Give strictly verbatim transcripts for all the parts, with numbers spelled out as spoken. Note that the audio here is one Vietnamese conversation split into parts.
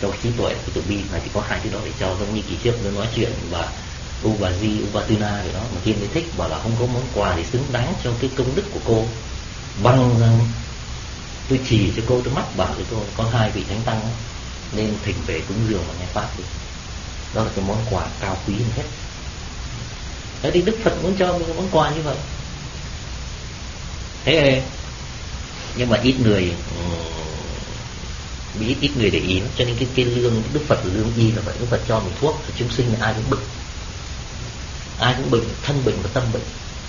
cho trí tuệ của từ bi này, thì có hai cái đó để cho, giống như kỳ trước nó nói chuyện và Ubaji Ubatuna vậy đó, mà Thiên mới thích bảo là không có món quà thì xứng đáng cho cái công đức của cô. Vâng rằng tôi chỉ cho cô, tôi mách bảo cho cô có hai vị thánh tăng đó, nên thỉnh về cúng dường và nghe pháp đi. Đó là cái món quà cao quý hơn hết. Thế thì Đức Phật muốn cho mình cái món quà như vậy. Thế nhưng mà ít người bị ít ít người để ý, cho nên cái cái lương Đức Phật là lương y là vậy. Đức Phật cho mình thuốc thì chúng sinh ai cũng bệnh, ai cũng bệnh, thân bệnh và tâm bệnh.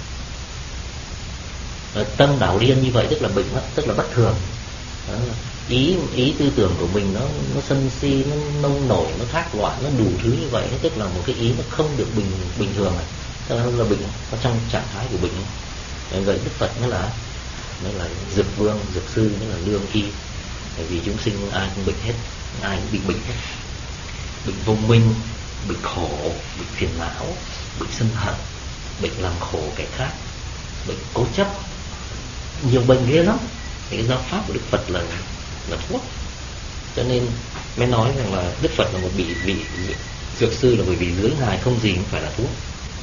Rồi tâm đảo điên như vậy tức là bệnh đó, tức là bất thường. Đó, ý ý tư tưởng của mình nó nó sân si, nó nông nổi, nó thác loạn, nó đủ thứ như vậy, tức là một cái ý nó không được bình bình thường này, tức là, là bệnh, nó trong trạng thái của bệnh. Vậy Đức Phật mới là mới là dược vương, dược sư, mới là lương y. Bởi vì chúng sinh ai cũng bệnh hết, ai cũng bị bệnh hết. Bệnh vô minh, bệnh khổ, bệnh phiền não, bệnh sân hận, bệnh làm khổ kẻ khác, bệnh cố chấp, nhiều bệnh ghê lắm. Thì cái giáo pháp của Đức Phật là là thuốc. Cho nên mới nói rằng là Đức Phật là một vị vị dược sư, là bởi vì dưới Ngài không gì cũng phải là thuốc.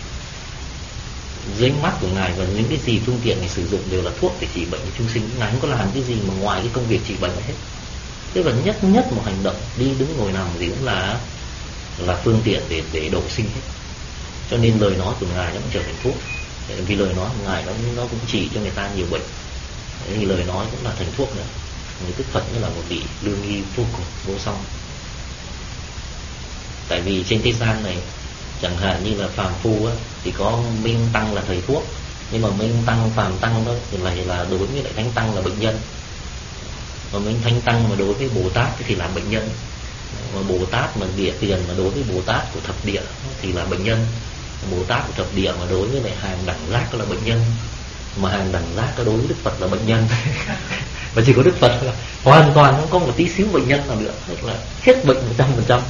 Dưới mắt của Ngài và những cái gì phương tiện Ngài sử dụng đều là thuốc để trị bệnh cho chúng sinh. Ngài không có làm cái gì mà ngoài cái công việc trị bệnh hết. Thế và nhất nhất một hành động đi đứng ngồi nằm gì cũng là là phương tiện để để độ sinh hết. Cho nên lời nói của Ngài nó cũng trở thành thuốc. Vì lời nói của Ngài nó nó cũng trị cho người ta nhiều bệnh. Thì lời nói cũng là thành thuốc nữa. Người Đức Phật mới là một vị lương y vô cùng vô song. Tại vì trên thế gian này, chẳng hạn như là phàm phu á, thì có Minh Tăng là thầy thuốc, nhưng mà Minh Tăng, phàm Tăng đó thì là, là đối với lại Thánh Tăng là bệnh nhân. Mà Minh Thánh Tăng mà đối với Bồ Tát thì là bệnh nhân. Mà Bồ Tát mà địa tiền mà đối với Bồ Tát của thập địa thì là bệnh nhân. Bồ Tát của thập địa mà đối với lại hàng đẳng giác là bệnh nhân. Mà hàng đẳng giác đối với Đức Phật là bệnh nhân. Và chỉ có Đức Phật là hoàn toàn không có một tí xíu bệnh nhân nào nữa, tức là hết bệnh một trăm phần trăm.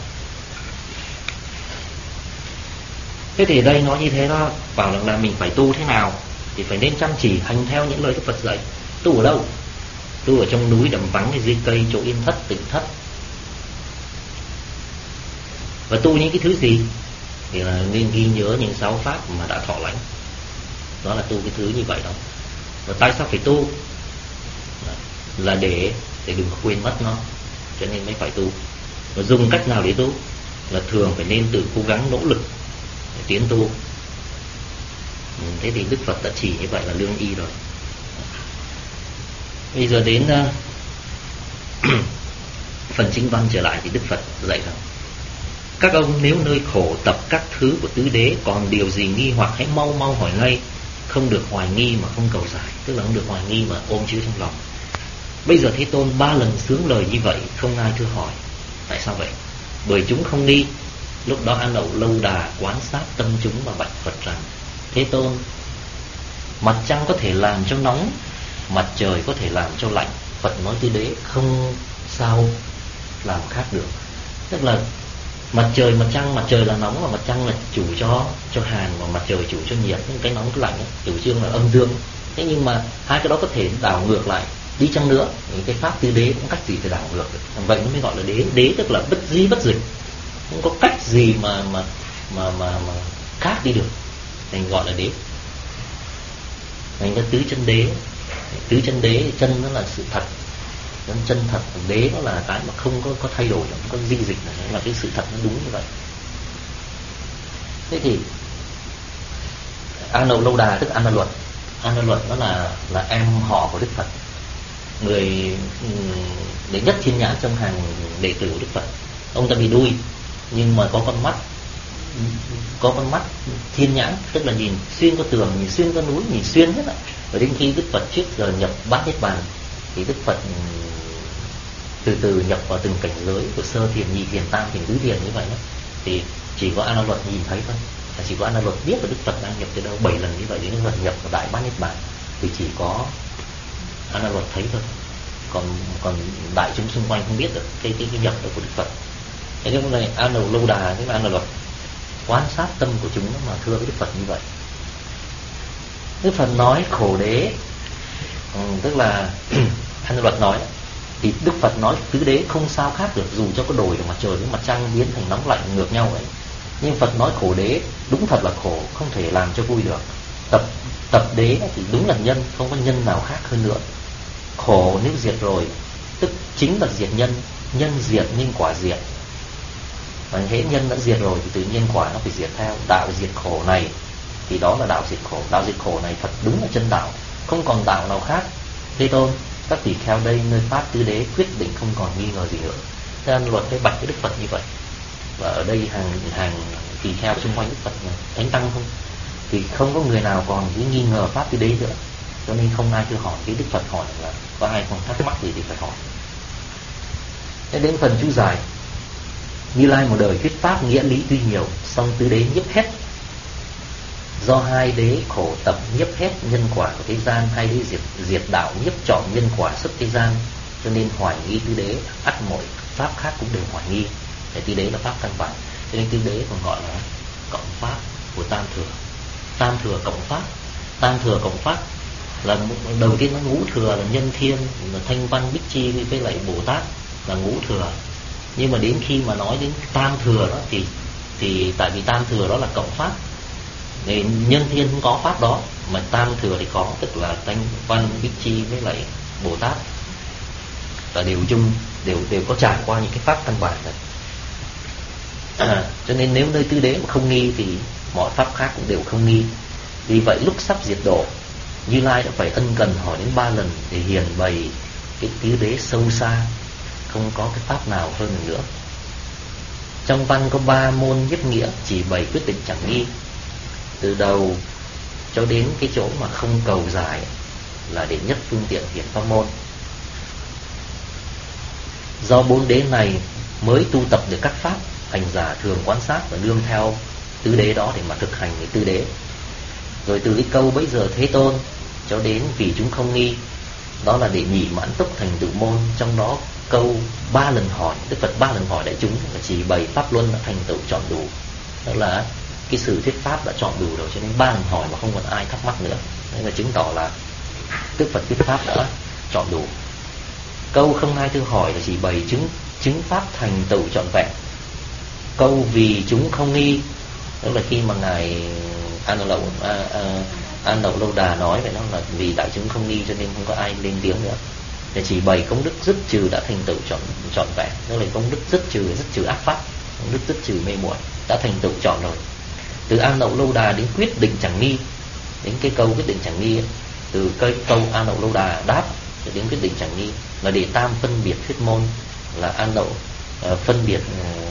Thế thì đây nói như thế đó, bảo rằng là mình phải tu thế nào thì phải nên chăm chỉ hành theo những lời Đức Phật dạy. Tu ở đâu? Tu ở trong núi đầm vắng hay dưới cây, chỗ yên thất, tịnh thất. Và tu những cái thứ gì? Thì là nên ghi nhớ những sáu pháp mà đã thọ lãnh. Đó là tu cái thứ như vậy đó. Và tại sao phải tu? Là để để đừng quên mất nó, cho nên mới phải tu. Và dùng cách nào để tu? Là thường phải nên tự cố gắng nỗ lực để tiến tu. Thế thì Đức Phật đã chỉ như vậy là lương y rồi. Bây giờ đến uh, phần chính văn trở lại thì Đức Phật dạy rằng: các ông nếu nơi khổ tập các thứ của tứ đế, còn điều gì nghi hoặc hãy mau mau hỏi ngay, không được hoài nghi mà không cầu giải. Tức là không được hoài nghi mà ôm chứa trong lòng. Bây giờ Thế Tôn ba lần sướng lời như vậy, không ai thưa hỏi. Tại sao vậy? Bởi chúng không đi. Lúc đó An Đậu Lâu Đà quan sát tâm chúng và bạch Phật rằng: Thế Tôn, mặt trăng có thể làm cho nóng, mặt trời có thể làm cho lạnh. Phật nói tứ đế không sao làm khác được. Tức là mặt trời, mặt trăng, mặt trời là nóng và mặt trăng là chủ cho cho hàn, và mặt trời chủ cho nhiệt. Cái nóng cái lạnh ấy, chủ trương là âm dương. Thế nhưng mà hai cái đó có thể đảo ngược lại đi chăng nữa, những cái pháp tứ đế cũng cách gì phải đảo ngược được. Vậy nó mới gọi là đế. Đế tức là bất di bất dịch, không có cách gì mà mà mà mà, mà khác đi được, nên gọi là đế. Nên cái tứ chân đế, tứ chân đế, chân nó là sự thật, chân chân thật, đế nó là cái mà không có có thay đổi, không có di dịch, là cái sự thật nó đúng như vậy. Thế thì An Đậu Lâu Đà tức An Đa Luật, An Đa Luật nó là là em họ của Đức Phật, người đệ nhất thiên nhãn trong hàng đệ tử của Đức Phật. Ông ta bị đuôi nhưng mà có con mắt, có con mắt thiên nhãn, tức là nhìn xuyên qua tường, nhìn xuyên qua núi, nhìn xuyên hết ạ. Và đến khi Đức Phật trước giờ nhập bát niết bàn thì Đức Phật từ từ nhập vào từng cảnh giới của sơ thiền, nhị thiền, tam thiền, tứ thiền như vậy đó. Thì chỉ có An Đa Luật nhìn thấy thôi, chỉ có An Đa Luật biết là Đức Phật đang nhập từ đâu. Bảy lần như vậy đến Đức Phật nhập vào đại bát niết bàn thì chỉ có An Đa Luật thấy thôi, còn còn đại chúng xung quanh không biết được cái cái, cái nhập đó của Đức Phật. Thế nên này An Đậu Lâu Đà, cái An Đa Luật quan sát tâm của chúng mà thưa với Đức Phật như vậy. Đức Phật nói khổ đế, ừ, tức là An Đa Luật nói Thì Đức Phật nói tứ đế không sao khác được, dù cho có đổi được mặt trời với mặt trăng biến thành nóng lạnh ngược nhau ấy. Nhưng Phật nói khổ đế đúng thật là khổ, không thể làm cho vui được. Tập tập đế thì đúng là nhân, không có nhân nào khác hơn nữa. Khổ nếu diệt rồi tức chính là diệt nhân, nhân diệt nên quả diệt. Và hễ nhân đã diệt rồi thì tự nhiên quả nó phải diệt theo. Đạo diệt khổ này thì đó là đạo diệt khổ. Đạo diệt khổ này thật đúng là chân đạo, không còn đạo nào khác. Thế Tôn, các tỳ kheo đây nơi pháp tứ đế quyết định không còn nghi ngờ gì nữa. Thế nên luật phải bạch với Đức Phật như vậy. Và ở đây hàng hàng tỳ kheo xung quanh Đức Phật này, thánh tăng không, thì không có người nào còn cái nghi ngờ pháp tứ đế nữa. Cho nên không ai cứ hỏi. Cái Đức Phật hỏi là có ai còn thắc mắc gì thì phải hỏi. Thế đến phần chú giải: Như Lai một đời thuyết pháp nghĩa lý tuy nhiều, song tứ đế nhiếp hết. Do hai đế khổ tập nhiếp hết nhân quả của thế gian, hai đế diệt diệt đạo nhiếp trọn nhân quả xuất thế gian, cho nên hoài nghi tứ đế, ắt mọi pháp khác cũng đều hoài nghi. Để tứ đế là pháp căn bản, cho nên tứ đế còn gọi là cộng pháp của tam thừa. Tam thừa cộng pháp, tam thừa cộng pháp là đầu tiên nó ngũ thừa là nhân thiên, là thanh văn bích chi với lại Bồ Tát là ngũ thừa. Nhưng mà đến khi mà nói đến tam thừa đó thì thì tại vì tam thừa đó là cộng pháp, thì nhân thiên không có pháp đó, mà tam thừa thì có, tức là thanh văn bích chi với lại Bồ Tát và đều chung, đều đều có trải qua những cái pháp căn bản này. À, cho nên nếu nơi tứ đế mà không nghi thì mọi pháp khác cũng đều không nghi. Vì vậy lúc sắp diệt độ, Như Lai đã phải ân cần hỏi đến ba lần để hiền bày cái tứ đế sâu xa, không có cái pháp nào hơn nữa. Trong văn có ba môn nhất nghĩa, chỉ bày quyết định chẳng nghi. Từ đầu cho đến cái chỗ mà không cầu giải là đệ nhất phương tiện hiển pháp môn. Do bốn đế này mới tu tập được các pháp, hành giả thường quan sát và nương theo tứ đế đó để mà thực hành cái tứ đế. Rồi từ cái câu bấy giờ Thế Tôn cho đến vì chúng không nghi, đó là để nhị mãn túc thành tựu môn. Trong đó câu ba lần hỏi, Đức Phật ba lần hỏi đại chúng là chỉ bày pháp luân đã thành tựu trọn đủ. Đó là cái sự thuyết pháp đã trọn đủ rồi, cho nên ba lần hỏi mà không còn ai thắc mắc nữa. Nên là chứng tỏ là Đức Phật thuyết pháp đã trọn đủ. Câu không ai thư hỏi là chỉ bày chứng chứng pháp thành tựu trọn vẹn. Câu vì chúng không nghi, đó là khi mà ngài An Lậu à, à, An Lậu Lâu Đà nói vậy, đó là vì đại chúng không nghi cho nên không có ai lên tiếng nữa. Để chỉ bày công đức dứt trừ đã thành tựu trọn trọn vẹn, đó là công đức dứt trừ dứt trừ ác pháp, công đức dứt trừ mê muội đã thành tựu trọn rồi. Từ An Lậu Lâu Đà đến quyết định chẳng nghi, đến cái câu quyết định chẳng nghi ấy, từ cái câu An Lậu Lâu Đà đáp cho đến quyết định chẳng nghi là để tam phân biệt thuyết môn, là An Lậu uh, phân biệt uh,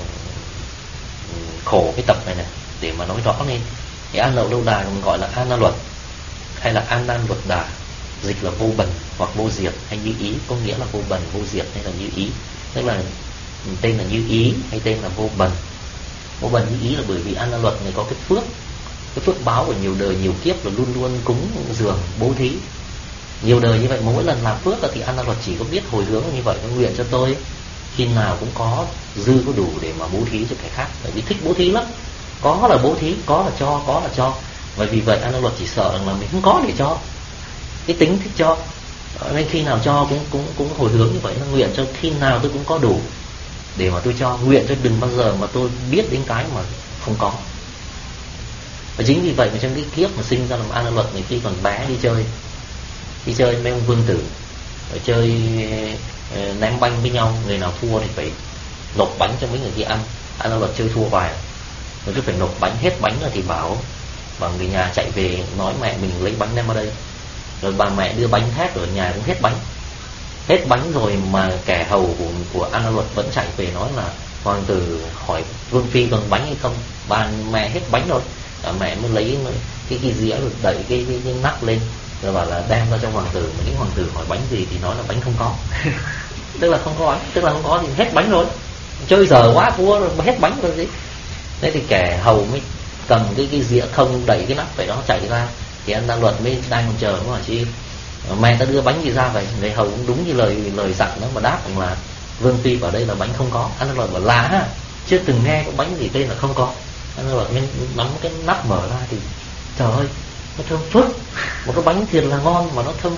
khổ cái tập này này để mà nói rõ lên. Thì An Lậu Lâu Đà còn gọi là An Na Luật hay là An Nan Luật Đà, dịch là vô bần hoặc vô diệt hay như ý, có nghĩa là vô bần vô diệt hay là như ý, tức là tên là như ý hay tên là vô bần. Vô bần như ý là bởi vì An Na Luật này có cái phước, cái phước báo của nhiều đời nhiều kiếp là luôn luôn cúng dường bố thí nhiều đời như vậy. Mỗi lần làm phước thì An Na Luật chỉ có biết hồi hướng như vậy, nó nguyện cho tôi khi nào cũng có dư có đủ để mà bố thí cho kẻ khác, bởi vì thích bố thí lắm, có là bố thí, có là cho, có là cho. Bởi vì vậy An Na Luật chỉ sợ rằng là mình không có để cho, cái tính thích cho, nên khi nào cho cũng cũng cũng hồi hướng như vậy, nó nguyện cho khi nào tôi cũng có đủ để mà tôi cho, nguyện cho đừng bao giờ mà tôi biết đến cái mà không có. Và chính vì vậy mà trong cái kiếp mà sinh ra làm An Na Luật này, khi còn bé đi chơi đi chơi mấy ông vương tử rồi chơi ném banh với nhau, người nào thua thì phải nộp bánh cho mấy người kia ăn. An Na Luật chơi thua vài rồi cứ phải nộp bánh, hết bánh rồi thì bảo bảo người nhà chạy về nói mẹ mình lấy bánh đem ở đây, rồi bà mẹ đưa bánh hết rồi nhà cũng hết bánh. Hết bánh rồi mà kẻ hầu của, của An Na Luật vẫn chạy về nói là hoàng tử hỏi vương phi còn bánh hay không, bà mẹ hết bánh rồi. Bà mẹ mới lấy cái cái dĩa rồi đẩy cái, cái, cái nắp lên rồi bảo là đem ra cho hoàng tử. Mà những hoàng tử hỏi bánh gì thì nói là bánh không có. Tức là không có bánh, tức là không có thì hết bánh rồi, chơi giờ quá thua rồi hết bánh rồi gì. Thế thì kẻ hầu mới cầm cái cái dĩa không đẩy cái nắp vậy đó chạy ra, thì An Na Luật mới đang còn chờ nó hỏi chi mẹ ta đưa bánh gì ra vậy. Người hầu cũng đúng như lời lời dặn nó mà đáp rằng là vương phi vào đây là bánh không có. An Na Luật bảo là ha, chưa từng nghe có bánh gì tên là không có. An Na Luật mới nắm cái nắp mở ra thì trời ơi nó thơm phức, một cái bánh thiệt là ngon mà nó thơm phức.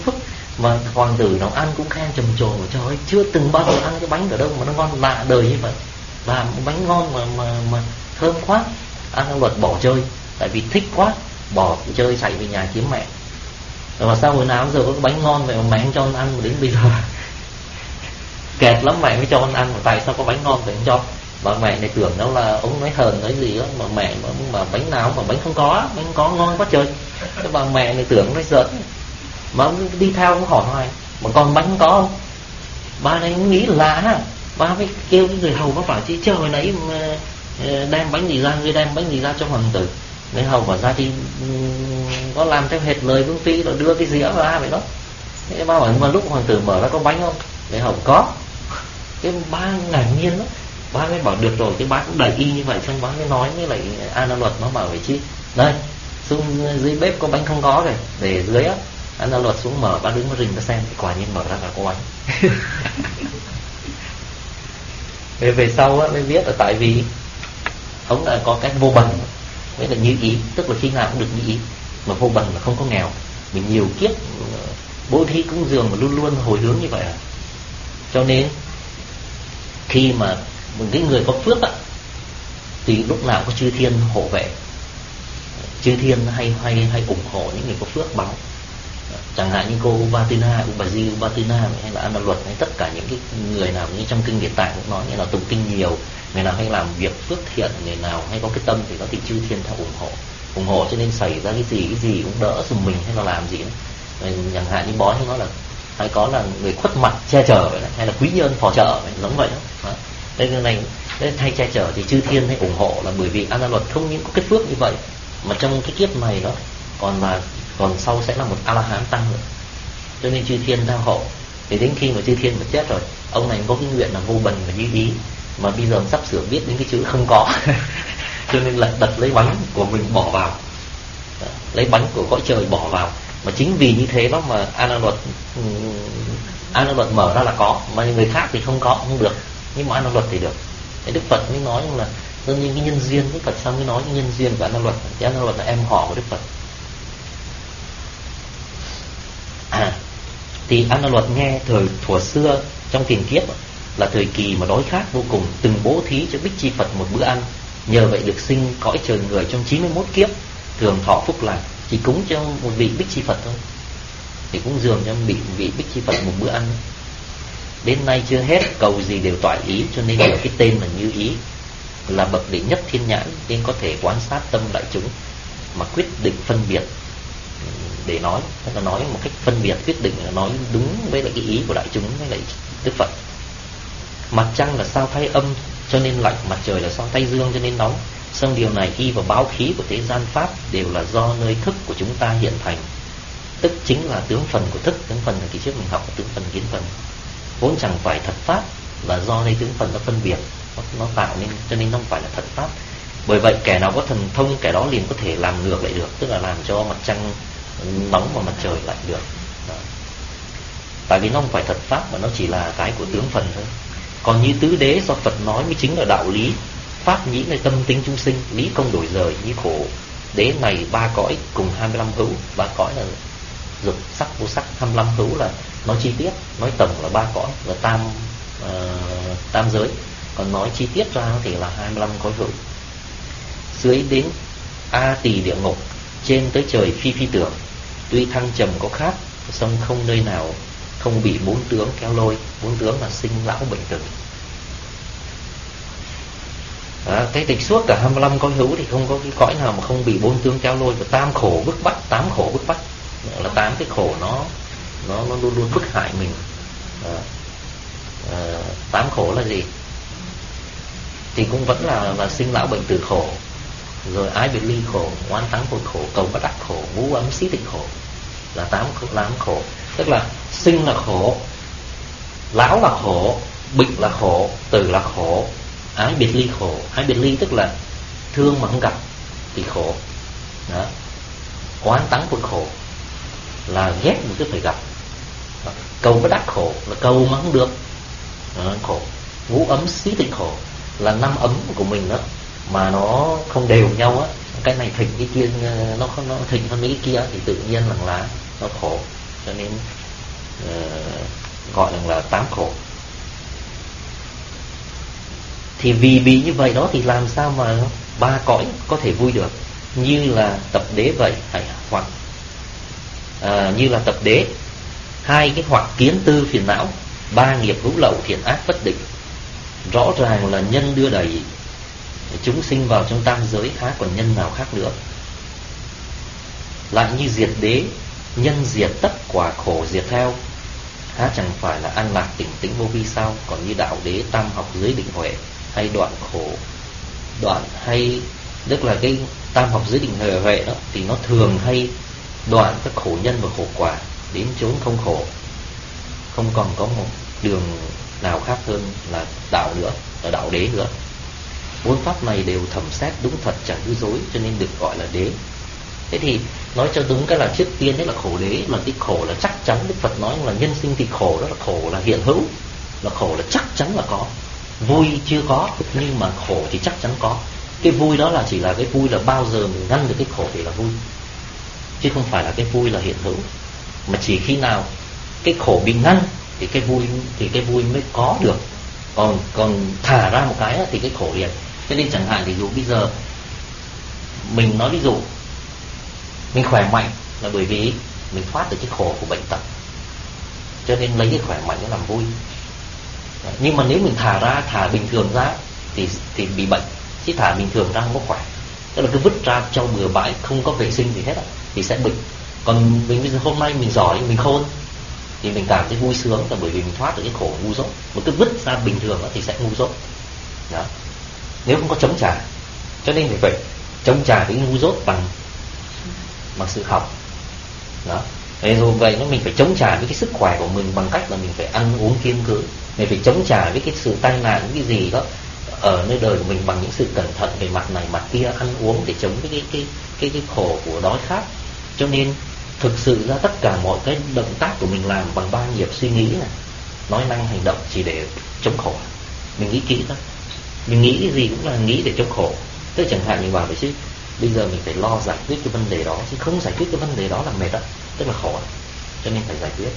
Mà hoàng tử nó ăn cũng khen trầm trồ, trời ơi chưa từng bao giờ ăn cái bánh ở đâu mà nó ngon lạ đời như vậy, làm bánh ngon mà mà mà thơm quá. An Luật bỏ chơi, tại vì thích quá, bỏ chơi chạy về nhà kiếm mẹ. Rồi mà sao hồi nào giờ có cái bánh ngon vậy mà mẹ không cho con ăn, mà đến bây giờ kẹt lắm mẹ mới cho con ăn, mà tại sao có bánh ngon vậy không cho. Bà mẹ này tưởng đâu là ông nói hờn nói gì đó, mà mẹ mà, mà bánh nào mà bánh không có, bánh không có ngon quá trời. Cái bà mẹ này tưởng nói giỡn, mà ông đi theo ông hỏi hoài mà còn bánh có không. Bà này nghĩ lạ ha, bà mới kêu cái người hầu, nó bảo chứ trời nãy đem bánh gì ra, người đem bánh gì ra cho hoàng tử. Người hầu bảo ra thì có làm theo hệt lời vương phi, rồi đưa cái dĩa ra vậy đó. Thế bà hỏi mà lúc hoàng tử mở ra có bánh không, người hầu có. Cái ba ngạc nhiên đó, ba mới bảo được rồi, cái bác cũng đầy y như vậy. Xong bác mới nói với lại An Luật, nó bảo vậy chứ đây xuống dưới bếp có bánh không có rồi, để dưới á. An Luật xuống mở, bác đứng có rình nó xem, quả nhiên mở ra là có bánh. về về sau á mới biết là tại vì ông đã có cái vô bần, nghĩa là như ý, tức là khi nào cũng được như ý. Mà vô bần là không có nghèo. Mình nhiều kiếp bố thí cúng dường mà luôn luôn hồi hướng như vậy à. Cho nên khi mà một cái người có phước á, thì lúc nào có chư thiên hộ vệ, chư thiên hay hay hay ủng hộ những người có phước báo. Chẳng hạn như cô Ubatina, Ubaji, Ubatina hay là An Luật, hay tất cả những cái người nào như trong kinh Địa Tạng cũng nói, như là tụng kinh nhiều, người nào hay làm việc phước thiện, người nào hay có cái tâm thì đó thì chư thiên theo ủng hộ, ủng hộ cho nên xảy ra cái gì cái gì cũng đỡ giùm mình, hay là làm gì đó. Chẳng hạn như bói hay nói là hay có là người khuất mặt che chở vậy này, hay là quý nhân phò trợ vậy, giống vậy đó. Đây cái này thay che chở thì chư thiên hay ủng hộ, là bởi vì An Luật không những có cái phước như vậy mà trong cái kiếp này đó còn là còn sau sẽ là một A La Hán tăng nữa, cho nên chư thiên theo hộ. Thì đến khi mà chư thiên mà chết rồi, ông này có cái nguyện là vô bần và như ý, mà bây giờ ông sắp sửa biết đến cái chữ không có. Cho nên lật đật lấy bánh của mình bỏ vào, lấy bánh của cõi trời bỏ vào. Mà chính vì như thế đó mà An Luật An Luật mở ra là có, mà người khác thì không có, không được. Nhưng mà An Luật thì được. Thế Đức Phật mới nói là giống như cái nhân duyên, Đức Phật xong mới nói cái nhân duyên của An Luật. Thì An Luật là em họ của Đức Phật. À, thì An Luật nghe thời thuở xưa trong tiền kiếp là thời kỳ mà đói khát vô cùng, từng bố thí cho Bích Chi Phật một bữa ăn, nhờ vậy được sinh cõi trời người trong chín mươi mốt kiếp, thường thọ phúc lành. Chỉ cúng cho một vị Bích Chi Phật thôi, thì cũng dường cho vị vị Bích Chi Phật một bữa ăn. Đến nay chưa hết, cầu gì đều toại ý, cho nên được cái tên là Như Ý, là bậc đệ nhất thiên nhãn, nên có thể quan sát tâm đại chúng mà quyết định phân biệt để nói, tức là nói một cách phân biệt, quyết định là nói đúng với lại cái ý của đại chúng với lại Đức Phật. Mặt trăng là sao thay âm cho nên lạnh, mặt trời là sao thay dương cho nên nóng. Song điều này y vào báo khí của thế gian pháp đều là do nơi thức của chúng ta hiện thành, tức chính là tướng phần của thức. Tướng phần là kỳ trước mình học là tướng phần kiến phần, vốn chẳng phải thật pháp, là do nơi tướng phần nó phân biệt, nó, nó tạo nên, cho nên nó không phải là thật pháp. Bởi vậy kẻ nào có thần thông, kẻ đó liền có thể làm ngược lại được, tức là làm cho mặt trăng nóng và mặt trời lạnh được. Đó. Tại vì nó không phải thật pháp mà nó chỉ là cái của tướng phần thôi. Còn như tứ đế do Phật nói mới chính là đạo lý, pháp nhĩ nơi tâm tính chúng sinh, lý công đổi rời như khổ. Đế này ba cõi cùng hai mươi lăm hữu, ba cõi là dục sắc vô sắc, hai mươi lăm hữu là nói chi tiết, nói tổng là ba cõi là tam uh, tam giới, còn nói chi tiết ra thì là hai mươi lăm cõi hữu. Dưới đến A Tỳ địa ngục, trên tới trời phi phi tưởng, tuy thăng trầm có khác, song không nơi nào không bị bốn tướng kéo lôi. Bốn tướng là sinh lão bệnh tử. À, cái tịch suốt cả hai mươi lăm cõi hữu thì không có cái cõi nào mà không bị bốn tướng kéo lôi. Và tam khổ bức bách, tám khổ bức bách là tám cái khổ nó nó nó luôn luôn bức hại mình. À, à, tám khổ là gì? Thì cũng vẫn là là sinh lão bệnh tử khổ, rồi ái biệt ly khổ, oán táng khổ, khổ cầu bất đắc khổ, ngũ ấm xí tịnh khổ, là tám tám khổ. Tức là sinh là khổ, lão là khổ, bệnh là khổ, tử là khổ, ái biệt ly khổ. Ái biệt ly tức là thương mà không gặp thì khổ. Đó. Oán táng khổ, khổ là ghét một cái phải gặp. Đó. Cầu bất đắc khổ là cầu mà không được. Đó, khổ. Ngũ ấm xí tịnh khổ là năm ấm của mình đó mà nó không đều nhau á, cái này thịnh cái kia nó không, nó thịnh hơn mấy cái kia thì tự nhiên là lá nó khổ. Cho nên uh, gọi là, là tám khổ. Thì vì bị như vậy đó thì làm sao mà ba cõi có thể vui được? Như là tập đế vậy, hay hoặc à, như là tập đế, hai cái hoặc kiến tư phiền não, ba nghiệp hữu lậu thiện ác bất định, rõ ràng là nhân đưa đẩy chúng sinh vào trong tam giới, há còn nhân nào khác nữa. Lại như diệt đế, nhân diệt tất quả khổ diệt theo, há chẳng phải là an lạc tỉnh tĩnh vô vi sao? Còn như đạo đế tam học giới định huệ, hay đoạn khổ đoạn hay tức là cái tam học giới định huệ huệ đó, thì nó thường hay đoạn các khổ nhân và khổ quả, đến chốn không khổ, không còn có một đường nào khác hơn là đạo nữa, là đạo đế nữa. Bốn pháp này đều thẩm xét đúng thật chẳng hư dối, cho nên được gọi là đế. Thế thì nói cho đúng cái là trước tiên đấy là khổ đế, là cái khổ là chắc chắn. Đức Phật nói là nhân sinh thì khổ, đó là khổ là hiện hữu, là khổ là chắc chắn là có. Vui chưa có, nhưng mà khổ thì chắc chắn có. Cái vui đó là chỉ là cái vui là bao giờ mình ngăn được cái khổ thì là vui, chứ không phải là cái vui là hiện hữu. Mà chỉ khi nào cái khổ bị ngăn thì cái vui thì cái vui mới có được. Còn còn thả ra một cái thì cái khổ liền. Cho nên chẳng hạn ví dụ bây giờ mình nói ví dụ mình khỏe mạnh là bởi vì mình thoát được cái khổ của bệnh tật, cho nên lấy cái khỏe mạnh để làm vui. Nhưng mà nếu mình thả ra, thả bình thường ra thì thì bị bệnh, chứ thả bình thường ra không có khỏe. Tức là cứ vứt ra cho bừa bãi, không có vệ sinh gì hết thì sẽ bệnh. Còn mình bây giờ hôm nay mình giỏi, mình khôn thì mình cảm thấy vui sướng là bởi vì mình thoát được cái khổ ngu dốt. Mà cứ vứt ra bình thường thì sẽ ngu dốt. Đó. Nếu không có chống trả, cho nên phải vậy chống trả cái ngu dốt bằng bằng sự học. Đó. Thế rồi vậy nó mình phải chống trả với cái sức khỏe của mình bằng cách là mình phải ăn uống kiêng cữ. Mình phải chống trả với cái sự tai nạn, những cái gì đó ở nơi đời của mình bằng những sự cẩn thận về mặt này mặt kia, ăn uống để chống cái cái cái cái, cái khổ của đói khát. Cho nên thực sự ra tất cả mọi cái động tác của mình làm bằng ba nghiệp suy nghĩ này, nói năng hành động chỉ để chống khổ. Mình nghĩ kỹ thôi. Mình nghĩ cái gì cũng là nghĩ để chống khổ. Tức chẳng hạn như bảo vậy chứ bây giờ mình phải lo giải quyết cái vấn đề đó, chứ không giải quyết cái vấn đề đó là mệt đó, tức là khổ. Cho nên phải giải quyết.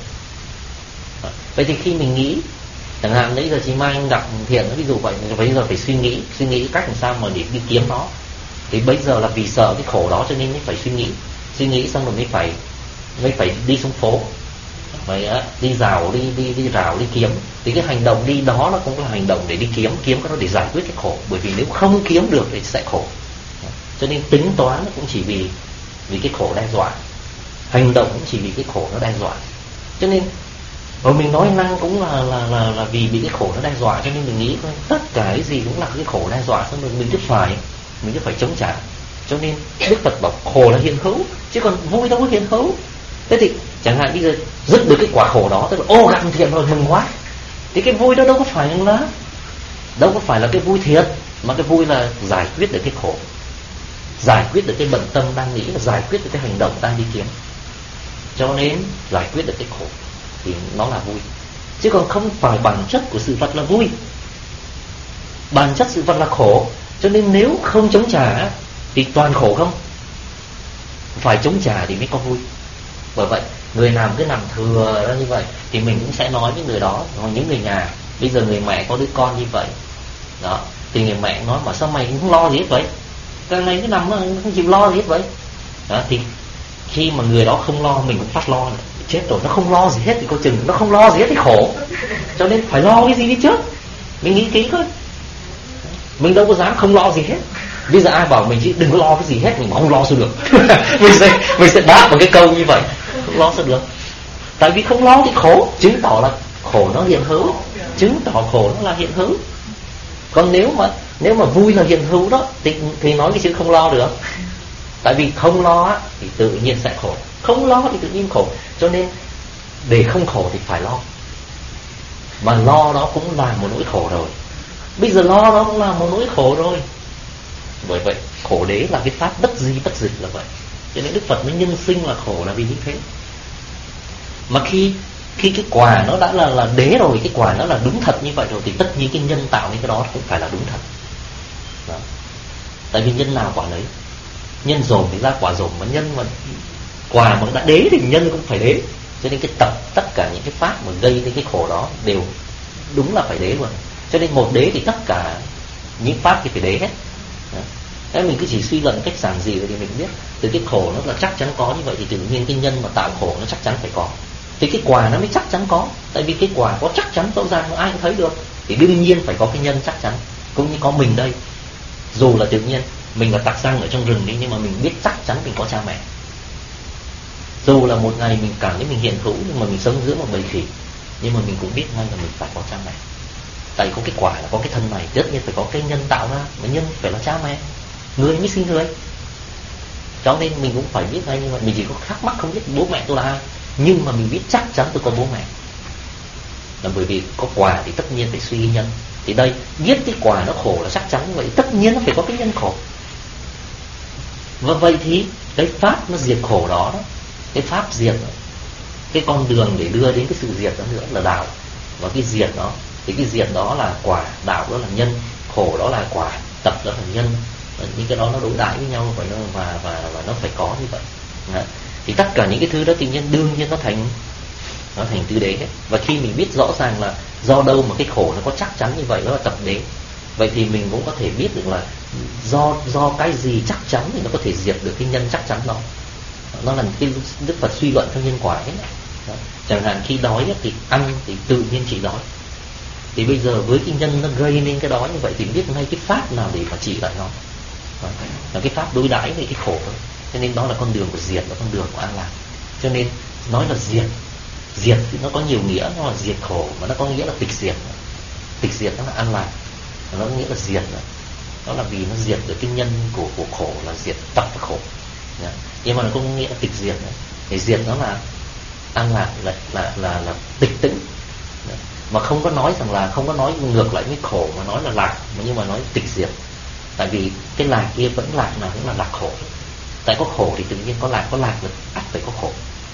Đó. Vậy thì khi mình nghĩ, chẳng hạn nãy giờ chị Mai anh gặp Thiện, ví dụ vậy, bây giờ phải suy nghĩ, suy nghĩ cách làm sao mà để đi kiếm nó. Thì bây giờ là vì sợ cái khổ đó cho nên mới phải suy nghĩ, suy nghĩ xong rồi mới phải mới phải đi xuống phố, phải đi rào, đi đi đi rào, đi kiếm. Thì cái hành động đi đó nó cũng là hành động để đi kiếm, kiếm cái đó để giải quyết cái khổ. Bởi vì nếu không kiếm được thì sẽ khổ. Cho nên tính toán cũng chỉ vì vì cái khổ đe dọa, hành động cũng chỉ vì cái khổ nó đe dọa. Cho nên rồi mình nói năng cũng là là là là vì bị cái khổ nó đe dọa, cho nên mình nghĩ tất cả cái gì cũng là cái khổ đe dọa, xong rồi mình cứ phải mình cứ phải chống trả. Cho nên Đức Phật bảo khổ là hiện hữu, chứ còn vui đâu có hiện hữu. Thế thì chẳng hạn bây giờ dứt được cái quả khổ đó, tức là ô gặp Thiện rồi mừng quá, thì cái vui đó đâu có phải là đâu có phải là cái vui thiệt, mà cái vui là giải quyết được cái khổ, giải quyết được cái bận tâm đang nghĩ, là giải quyết được cái hành động đang đi kiếm. Cho nên giải quyết được cái khổ thì nó là vui, chứ còn không phải bản chất của sự vật là vui. Bản chất sự vật là khổ. Cho nên nếu không chống trả thì toàn khổ không, phải chống trả thì mới có vui. Bởi vậy người nào cứ nằm thừa ra như vậy thì mình cũng sẽ nói với người đó. Còn những người nhà, bây giờ người mẹ có đứa con như vậy đó, thì người mẹ nói mà sao mày cũng không lo gì hết vậy, cái này cứ nằm không chịu lo gì hết vậy đó. Thì khi mà người đó không lo, mình cũng phát lo, chết rồi, nó không lo gì hết thì coi chừng nó không lo gì hết thì khổ. Cho nên phải lo cái gì đi trước, mình nghĩ kỹ coi. Mình đâu có dám không lo gì hết. Bây giờ ai bảo mình chứ đừng có lo cái gì hết, mình không lo sao được. mình sẽ mình sẽ đáp một cái câu như vậy, không lo sao được. Tại vì không lo thì khổ, chứng tỏ là khổ nó hiện hữu, chứng tỏ khổ nó là hiện hữu. Còn nếu mà nếu mà vui là hiện hữu đó thì thì nói cái chữ không lo được. Tại vì không lo á, thì tự nhiên sẽ khổ, không lo thì tự nhiên khổ. Cho nên để không khổ thì phải lo, mà lo đó cũng là một nỗi khổ rồi. Bây giờ lo đó cũng là một nỗi khổ rồi. Bởi vậy khổ đế là cái pháp bất di bất dịch là vậy. Cho nên Đức Phật mới nhân sinh là khổ là vì như thế. Mà khi khi cái quả nó đã là là đế rồi, cái quả nó là đúng thật như vậy rồi, thì tất nhiên cái nhân tạo như cái đó cũng phải là đúng thật đó. Tại vì nhân nào quả lấy, nhân dồn thì ra quả dồn, mà nhân mà quả mà đã đế thì nhân cũng phải đế, Cho nên cái tập tất cả những cái pháp mà gây đến cái khổ đó đều đúng là phải đế luôn. Cho nên một đế thì tất cả những pháp thì phải đế hết. Đấy, mình cứ chỉ suy luận cách giản dị thì mình biết từ cái khổ nó là chắc chắn có như vậy, thì tự nhiên cái nhân mà tạo khổ nó chắc chắn phải có, thì cái quả nó mới chắc chắn có. Tại vì cái quả có chắc chắn rõ ràng, ai cũng thấy được, thì đương nhiên phải có cái nhân chắc chắn. Cũng như có mình đây, dù là tự nhiên mình là tặc răng ở trong rừng đi, nhưng mà mình biết chắc chắn mình có cha mẹ. Dù là một ngày mình cảm thấy mình hiện hữu, nhưng mà mình sống giữa một bầy khỉ, nhưng mà mình cũng biết ngay là mình phải có cha mẹ. Tại có cái quả là có cái thân này, tất nhiên phải có cái nhân tạo ra, mà nhân phải là cha mẹ, người mới sinh người. Cho nên mình cũng phải biết ngay như vậy. Mình chỉ có thắc mắc không biết bố mẹ tôi là ai, nhưng mà mình biết chắc chắn tôi có bố mẹ, là bởi vì có quả thì tất nhiên phải suy nhân. Thì đây, biết cái quả nó khổ là chắc chắn như vậy, tất nhiên nó phải có cái nhân khổ. Và vậy thì cái pháp nó diệt khổ đó, đó cái pháp diệt đó, cái con đường để đưa đến cái sự diệt đó nữa là đạo. Và cái diệt đó, thì cái diệt đó là quả, đạo đó là nhân, khổ đó là quả, tập đó là nhân. Những cái đó nó đối đãi với nhau và nó, và, và, và nó phải có như vậy. Đấy. Thì tất cả những cái thứ đó tự nhiên đương nhiên nó thành nó thành tứ đế hết. Và khi mình biết rõ ràng là do đâu mà cái khổ nó có chắc chắn như vậy, đó là tập đế, vậy thì mình cũng có thể biết được là do do cái gì chắc chắn thì nó có thể diệt được cái nhân chắc chắn đó. Nó là cái Đức Phật suy luận theo nhân quả hết. Đó. Chẳng hạn khi đói thì ăn thì tự nhiên chỉ đói. Thì bây giờ với cái nhân nó gây nên cái đói như vậy thì biết ngay cái pháp nào để mà trị lại nó. Đó. Là cái pháp đối đãi với cái khổ đó. Cho nên đó là con đường của diệt, là con đường của an lạc. Cho nên nói là diệt, diệt thì nó có nhiều nghĩa, nó là diệt khổ, mà nó có nghĩa là tịch diệt. Tịch diệt nó là an lạc, nó có nghĩa là diệt đó. Đó là vì nó diệt được cái nhân của, của khổ, là diệt tập và khổ. Đó. Nhưng mà nó không nghĩa là tịch diệt nữa. Thì diệt nó là an lạc, là là là, là tịch tĩnh. Đó. Mà không có nói rằng là không có nói ngược lại với khổ mà nói là lạc, mà nhưng mà nói tịch diệt. Tại vì cái lạc kia vẫn lạc nào cũng là lạc khổ. Tại có khổ thì tự nhiên có lạc, có lạc là ắt phải có khổ.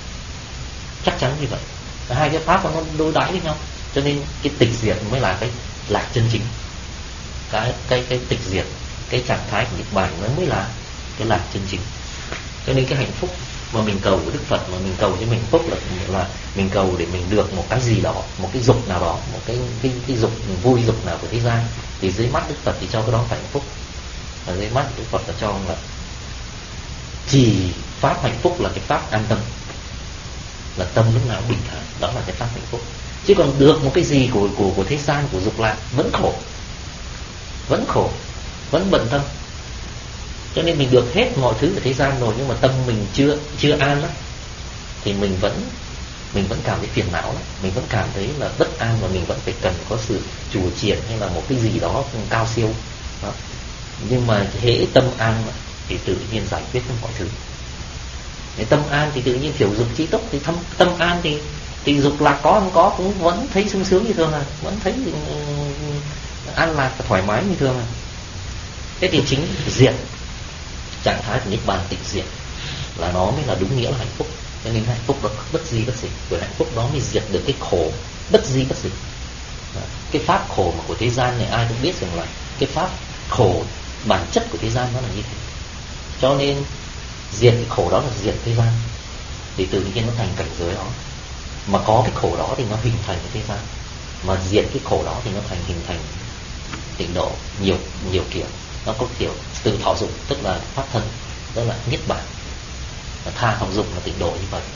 Chắc chắn như vậy. Và hai cái pháp nó đối đãi với nhau. Cho nên cái tịch diệt mới là cái lạc chân chính. Cái cái cái tịch diệt, cái trạng thái của Niết Bàn nó mới là cái lạc chân chính. Cho nên cái hạnh phúc mà mình cầu của Đức Phật, mà mình cầu cho mình phúc là là mình cầu để mình được một cái gì đó, một cái dục nào đó, một cái cái cái dục vui dục nào của thế gian. Thì dưới mắt Đức Phật thì cho cái đó phải hạnh phúc. Và dưới mắt Đức Phật là cho là chỉ pháp hạnh phúc là cái pháp an tâm, là tâm lúc nào bình thản, đó là cái pháp hạnh phúc. Chứ còn được một cái gì của của của thế gian, của dục lạc vẫn khổ, vẫn khổ, vẫn bận tâm. Cho nên mình được hết mọi thứ của thế gian rồi, nhưng mà tâm mình chưa chưa an đó, thì mình vẫn mình vẫn cảm thấy phiền não lắm, mình vẫn cảm thấy là bất an, và mình vẫn phải cần có sự chủ triển hay là một cái gì đó cao siêu đó. Nhưng mà hễ tâm an thì tự nhiên giải quyết được mọi thứ. Nếu tâm an thì tự nhiên thiểu dục trí túc, thì tâm, tâm an thì thì dục lạc có không có cũng vẫn thấy sung sướng như thường à, vẫn thấy an lạc và thoải mái như thường à. Thế thì chính diệt, trạng thái của Niết Bàn tịch diệt là nó mới là đúng nghĩa là hạnh phúc. Cho nên hạnh phúc đó bất di bất dịch, bởi hạnh phúc đó mới diệt được cái khổ bất di bất dịch. Cái pháp khổ mà của thế gian này ai cũng biết rằng là cái pháp khổ bản chất của thế gian nó là như thế. Cho nên diệt cái khổ đó là diệt thế gian, thì tự nhiên nó thành cảnh giới đó. Mà có cái khổ đó thì nó hình thành cái thế gian, mà diệt cái khổ đó thì nó thành hình thành tịnh độ nhiều nhiều kiểu. Nó có kiểu từ thọ dụng, tức là pháp thân, tức là Niết Bàn, tha thọ dụng là tịnh độ như vậy.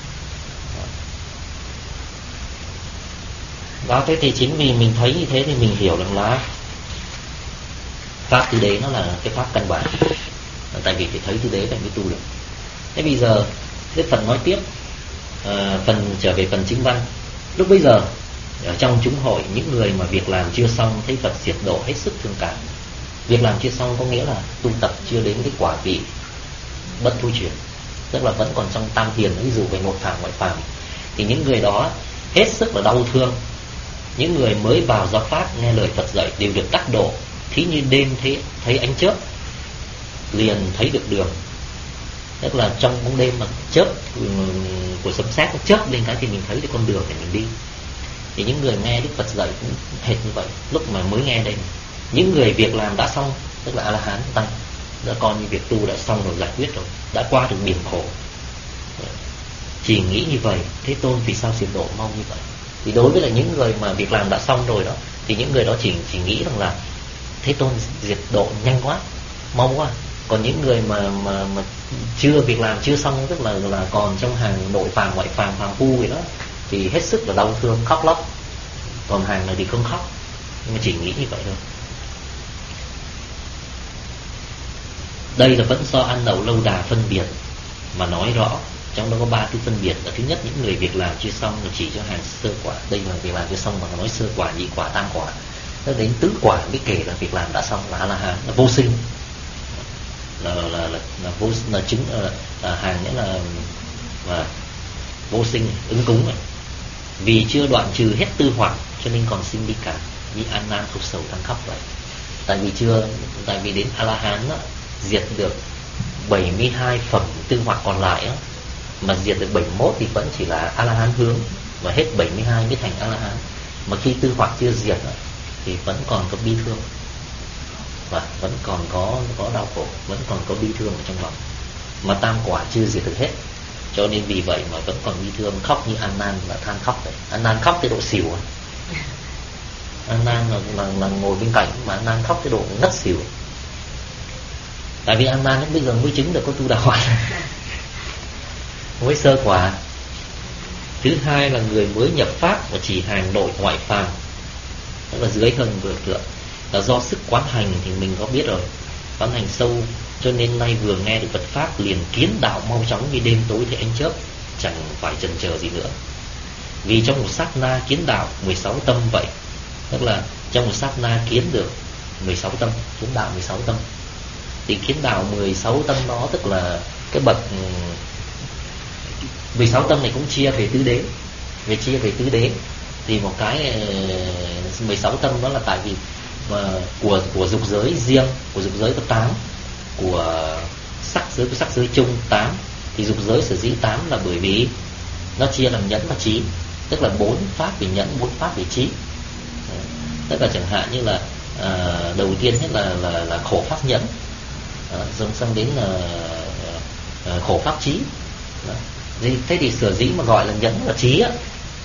Đó, thế thì chính vì mình thấy như thế thì mình hiểu rằng là pháp tứ đế nó là cái pháp căn bản. Tại vì phải thấy tứ đế phải mới tu được. Thế bây giờ Đức Phật nói tiếp, à, phần trở về phần chính văn. Lúc bây giờ ở trong chúng hội, những người mà việc làm chưa xong thấy Phật diệt độ hết sức thương cảm. Việc làm chưa xong có nghĩa là tu tập chưa đến cái quả vị bất thu chuyển, tức là vẫn còn trong tam thiền, ví dụ về nội phàm ngoại phàm, thì những người đó hết sức là đau thương. Những người mới vào giáo pháp nghe lời Phật dạy đều được đắc độ, thí như đêm thấy, thấy ánh chớp liền thấy được đường. Tức là trong bóng đêm mà chớp của sấm sét nó chớp lên cái thì mình thấy được con đường để mình đi. Thì những người nghe Đức Phật dạy cũng hệt như vậy. Lúc mà mới nghe đây, những người việc làm đã xong, tức là A-la-hán tăng, đã coi như việc tu đã xong rồi, giải quyết rồi, đã qua được biển khổ, chỉ nghĩ như vậy, Thế Tôn vì sao diệt độ mau như vậy? Thì đối với là những người mà việc làm đã xong rồi đó, thì những người đó chỉ chỉ nghĩ rằng là Thế Tôn diệt độ nhanh quá, mau quá. Còn những người mà mà mà chưa việc làm chưa xong, tức là là còn trong hàng nội phàm ngoại phàm phàm phu vậy đó, thì hết sức là đau thương khóc lóc. Còn hàng này thì không khóc, nhưng mà chỉ nghĩ như vậy thôi. Đây là vẫn do ăn đậu lâu đà phân biệt mà nói rõ. Trong đó có ba cái phân biệt. Là thứ nhất, những người việc làm chưa xong là chỉ cho hàng sơ quả. Đây là việc làm chưa xong mà nói sơ quả, nhị quả, tam quả. Nó đến tứ quả mới kể là việc làm đã xong, là A-la-hán, là vô sinh, là là là, là, là vô là chứng là, là hàng nghĩa là mà vô sinh, ứng cúng này. Vì chưa đoạn trừ hết tư hoặc cho nên còn sinh đi cả, như An Nan khúc sầu than khóc vậy. Tại vì chưa, tại vì đến A-la-hán đó, diệt được bảy mươi hai phẩm tư hoặc còn lại đó, mà diệt được bảy mươi mốt thì vẫn chỉ là A-la-hán hướng, và hết bảy mươi hai mới thành A-la-hán. Mà khi tư hoặc chưa diệt đó, thì vẫn còn có bi thương, và vẫn còn có có đau khổ, vẫn còn có bi thương ở trong lòng. Mà tam quả chưa diệt được hết, cho nên vì vậy mà vẫn còn bi thương, khóc như An Nan là than khóc đấy. An Nan khóc tới độ xỉu. An Nan là, là, là ngồi bên cạnh mà An Nan khóc tới độ ngất xỉu. Tại vì An Nan lúc bây giờ mới chứng được có tu đà hoàn, mới sơ quả. Thứ hai là người mới nhập pháp và chỉ hàng nội ngoại phàm, tức là dưới hơn vừa thượng. Là do sức quán hành thì mình có biết rồi, quán hành sâu, cho nên nay vừa nghe được Phật pháp liền kiến đạo mau chóng như đêm tối thì ánh chớp, chẳng phải chần chờ gì nữa. Vì trong một sát na kiến đạo mười sáu tâm vậy, tức là trong một sát na kiến được mười sáu tâm, kiến đạo mười sáu tâm. Thì kiến đạo mười sáu tâm đó tức là cái bậc mười sáu tâm này cũng chia về tứ đế, về chia về tứ đế. Thì một cái mười sáu tâm đó là tại vì mà của của dục giới riêng, của dục giới có tám, của sắc giới có sắc giới chung tám. Thì dục giới sở dĩ tám là bởi vì nó chia làm nhẫn và trí, tức là bốn pháp về nhẫn, bốn pháp về trí. Tức là chẳng hạn như là à, đầu tiên hết là là là khổ pháp nhẫn, dần sang đến là à, khổ pháp trí. Đó. Thế thì sở dĩ mà gọi là nhẫn và trí á,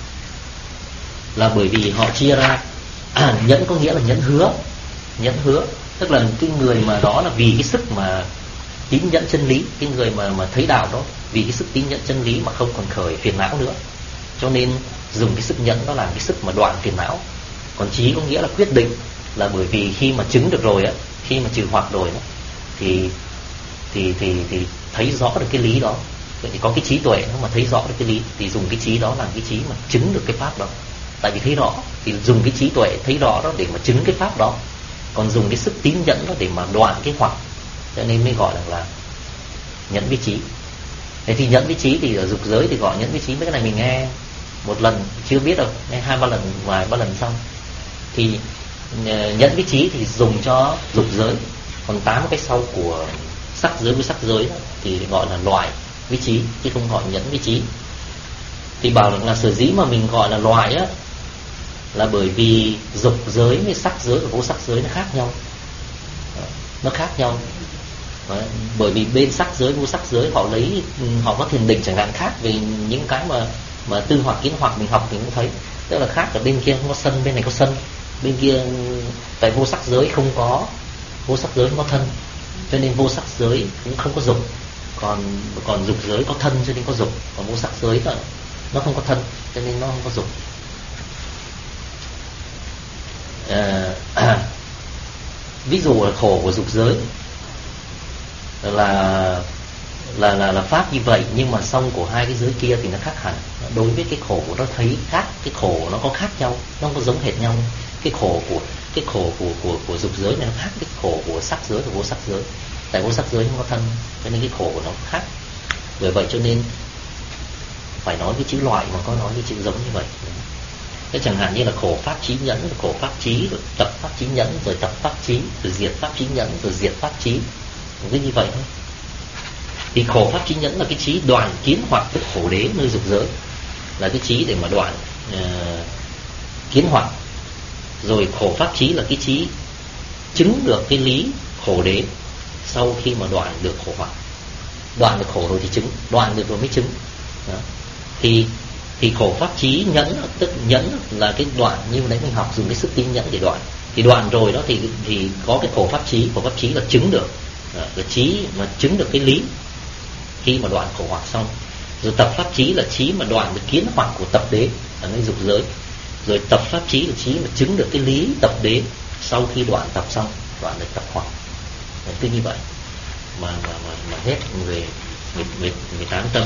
là bởi vì họ chia ra à, nhẫn có nghĩa là nhẫn hứa, nhẫn hứa tức là cái người mà đó là vì cái sức mà tín nhẫn chân lý, cái người mà mà thấy đạo đó vì cái sức tín nhẫn chân lý mà không còn khởi phiền não nữa, cho nên dùng cái sức nhẫn đó làm cái sức mà đoạn phiền não. Còn trí có nghĩa là quyết định, là bởi vì khi mà chứng được rồi á, khi mà trừ hoặc rồi đó, thì thì thì thì thấy rõ được cái lý đó. Vậy thì có cái trí tuệ nó mà thấy rõ được cái lý, thì dùng cái trí đó làm cái trí mà chứng được cái pháp đó. Tại vì thấy rõ thì dùng cái trí tuệ thấy rõ đó để mà chứng cái pháp đó, còn dùng cái sức tín nhẫn đó để mà đoạn cái hoặc, cho nên mới gọi là, là nhẫn với trí. Thế thì nhẫn với trí thì ở dục giới thì gọi nhẫn với trí. Mấy cái này mình nghe một lần chưa biết đâu, nghe hai ba lần, vài ba lần xong. Thì nhẫn với trí thì dùng cho dục giới, còn tám cái sau của sắc giới với sắc giới đó, thì gọi là loại với trí, chứ không gọi nhẫn với trí. Thì bảo là sở dĩ mà mình gọi là loại á, là bởi vì dục giới với sắc giới và vô sắc giới nó khác nhau, nó khác nhau. Đấy. Bởi vì bên sắc giới vô sắc giới họ lấy, họ có thiền định chẳng hạn khác về những cái mà mà tư hoặc kiến hoặc mình học thì cũng thấy, tức là khác. Ở bên kia không có sân, bên này có sân. Bên kia tại vô sắc giới không có, vô sắc giới không có thân, cho nên vô sắc giới cũng không có dục. Còn còn dục giới có thân cho nên có dục, còn vô sắc giới là nó không có thân cho nên nó không có dục. À, à, ví dụ là khổ của dục giới là là là là pháp như vậy, nhưng mà song của hai cái giới kia thì nó khác hẳn. Đối với cái khổ của nó thấy khác, cái khổ nó có khác nhau, nó không có giống hệt nhau. Cái khổ của cái khổ của của của dục giới này nó khác cái khổ của sắc giới và vô sắc giới. Tại vô sắc giới không có thân cho nên cái khổ của nó khác. Bởi vậy cho nên phải nói cái chữ loại mà có nói cái chữ giống như vậy. Thế chẳng hạn như là khổ pháp trí nhẫn, rồi khổ pháp trí, rồi tập pháp trí nhẫn, rồi tập pháp trí, rồi diệt pháp trí nhẫn, rồi diệt pháp trí, cứ như vậy thôi. Thì khổ pháp trí nhẫn là cái trí đoạn kiến hoặc với khổ đế nơi dục giới, là cái trí để mà đoạn uh, kiến hoặc. Rồi khổ pháp trí là cái trí chứng được cái lý khổ đế sau khi mà đoạn được khổ hoặc. Đoạn được khổ rồi thì chứng, đoạn được rồi mới chứng. Đó. Thì thì khổ pháp chí nhẫn, tức nhẫn là cái đoạn như nãy mình học, dùng cái sức tín nhẫn để đoạn. Thì đoạn rồi đó thì thì có cái khổ pháp chí, khổ pháp chí là chứng được cái chí mà chứng được cái lý khi mà đoạn khổ hoặc xong. Rồi tập pháp chí là chí mà đoạn được kiến hoặc của tập đế ở nơi dục giới. Rồi tập pháp chí là chí mà chứng được cái lý tập đế sau khi đoạn tập xong, đoạn được tập hoặc. Cứ như vậy mà mà mà, mà hết về mười tám tâm,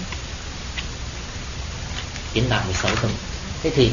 kiến đạo mười sáu tâm. Thế thì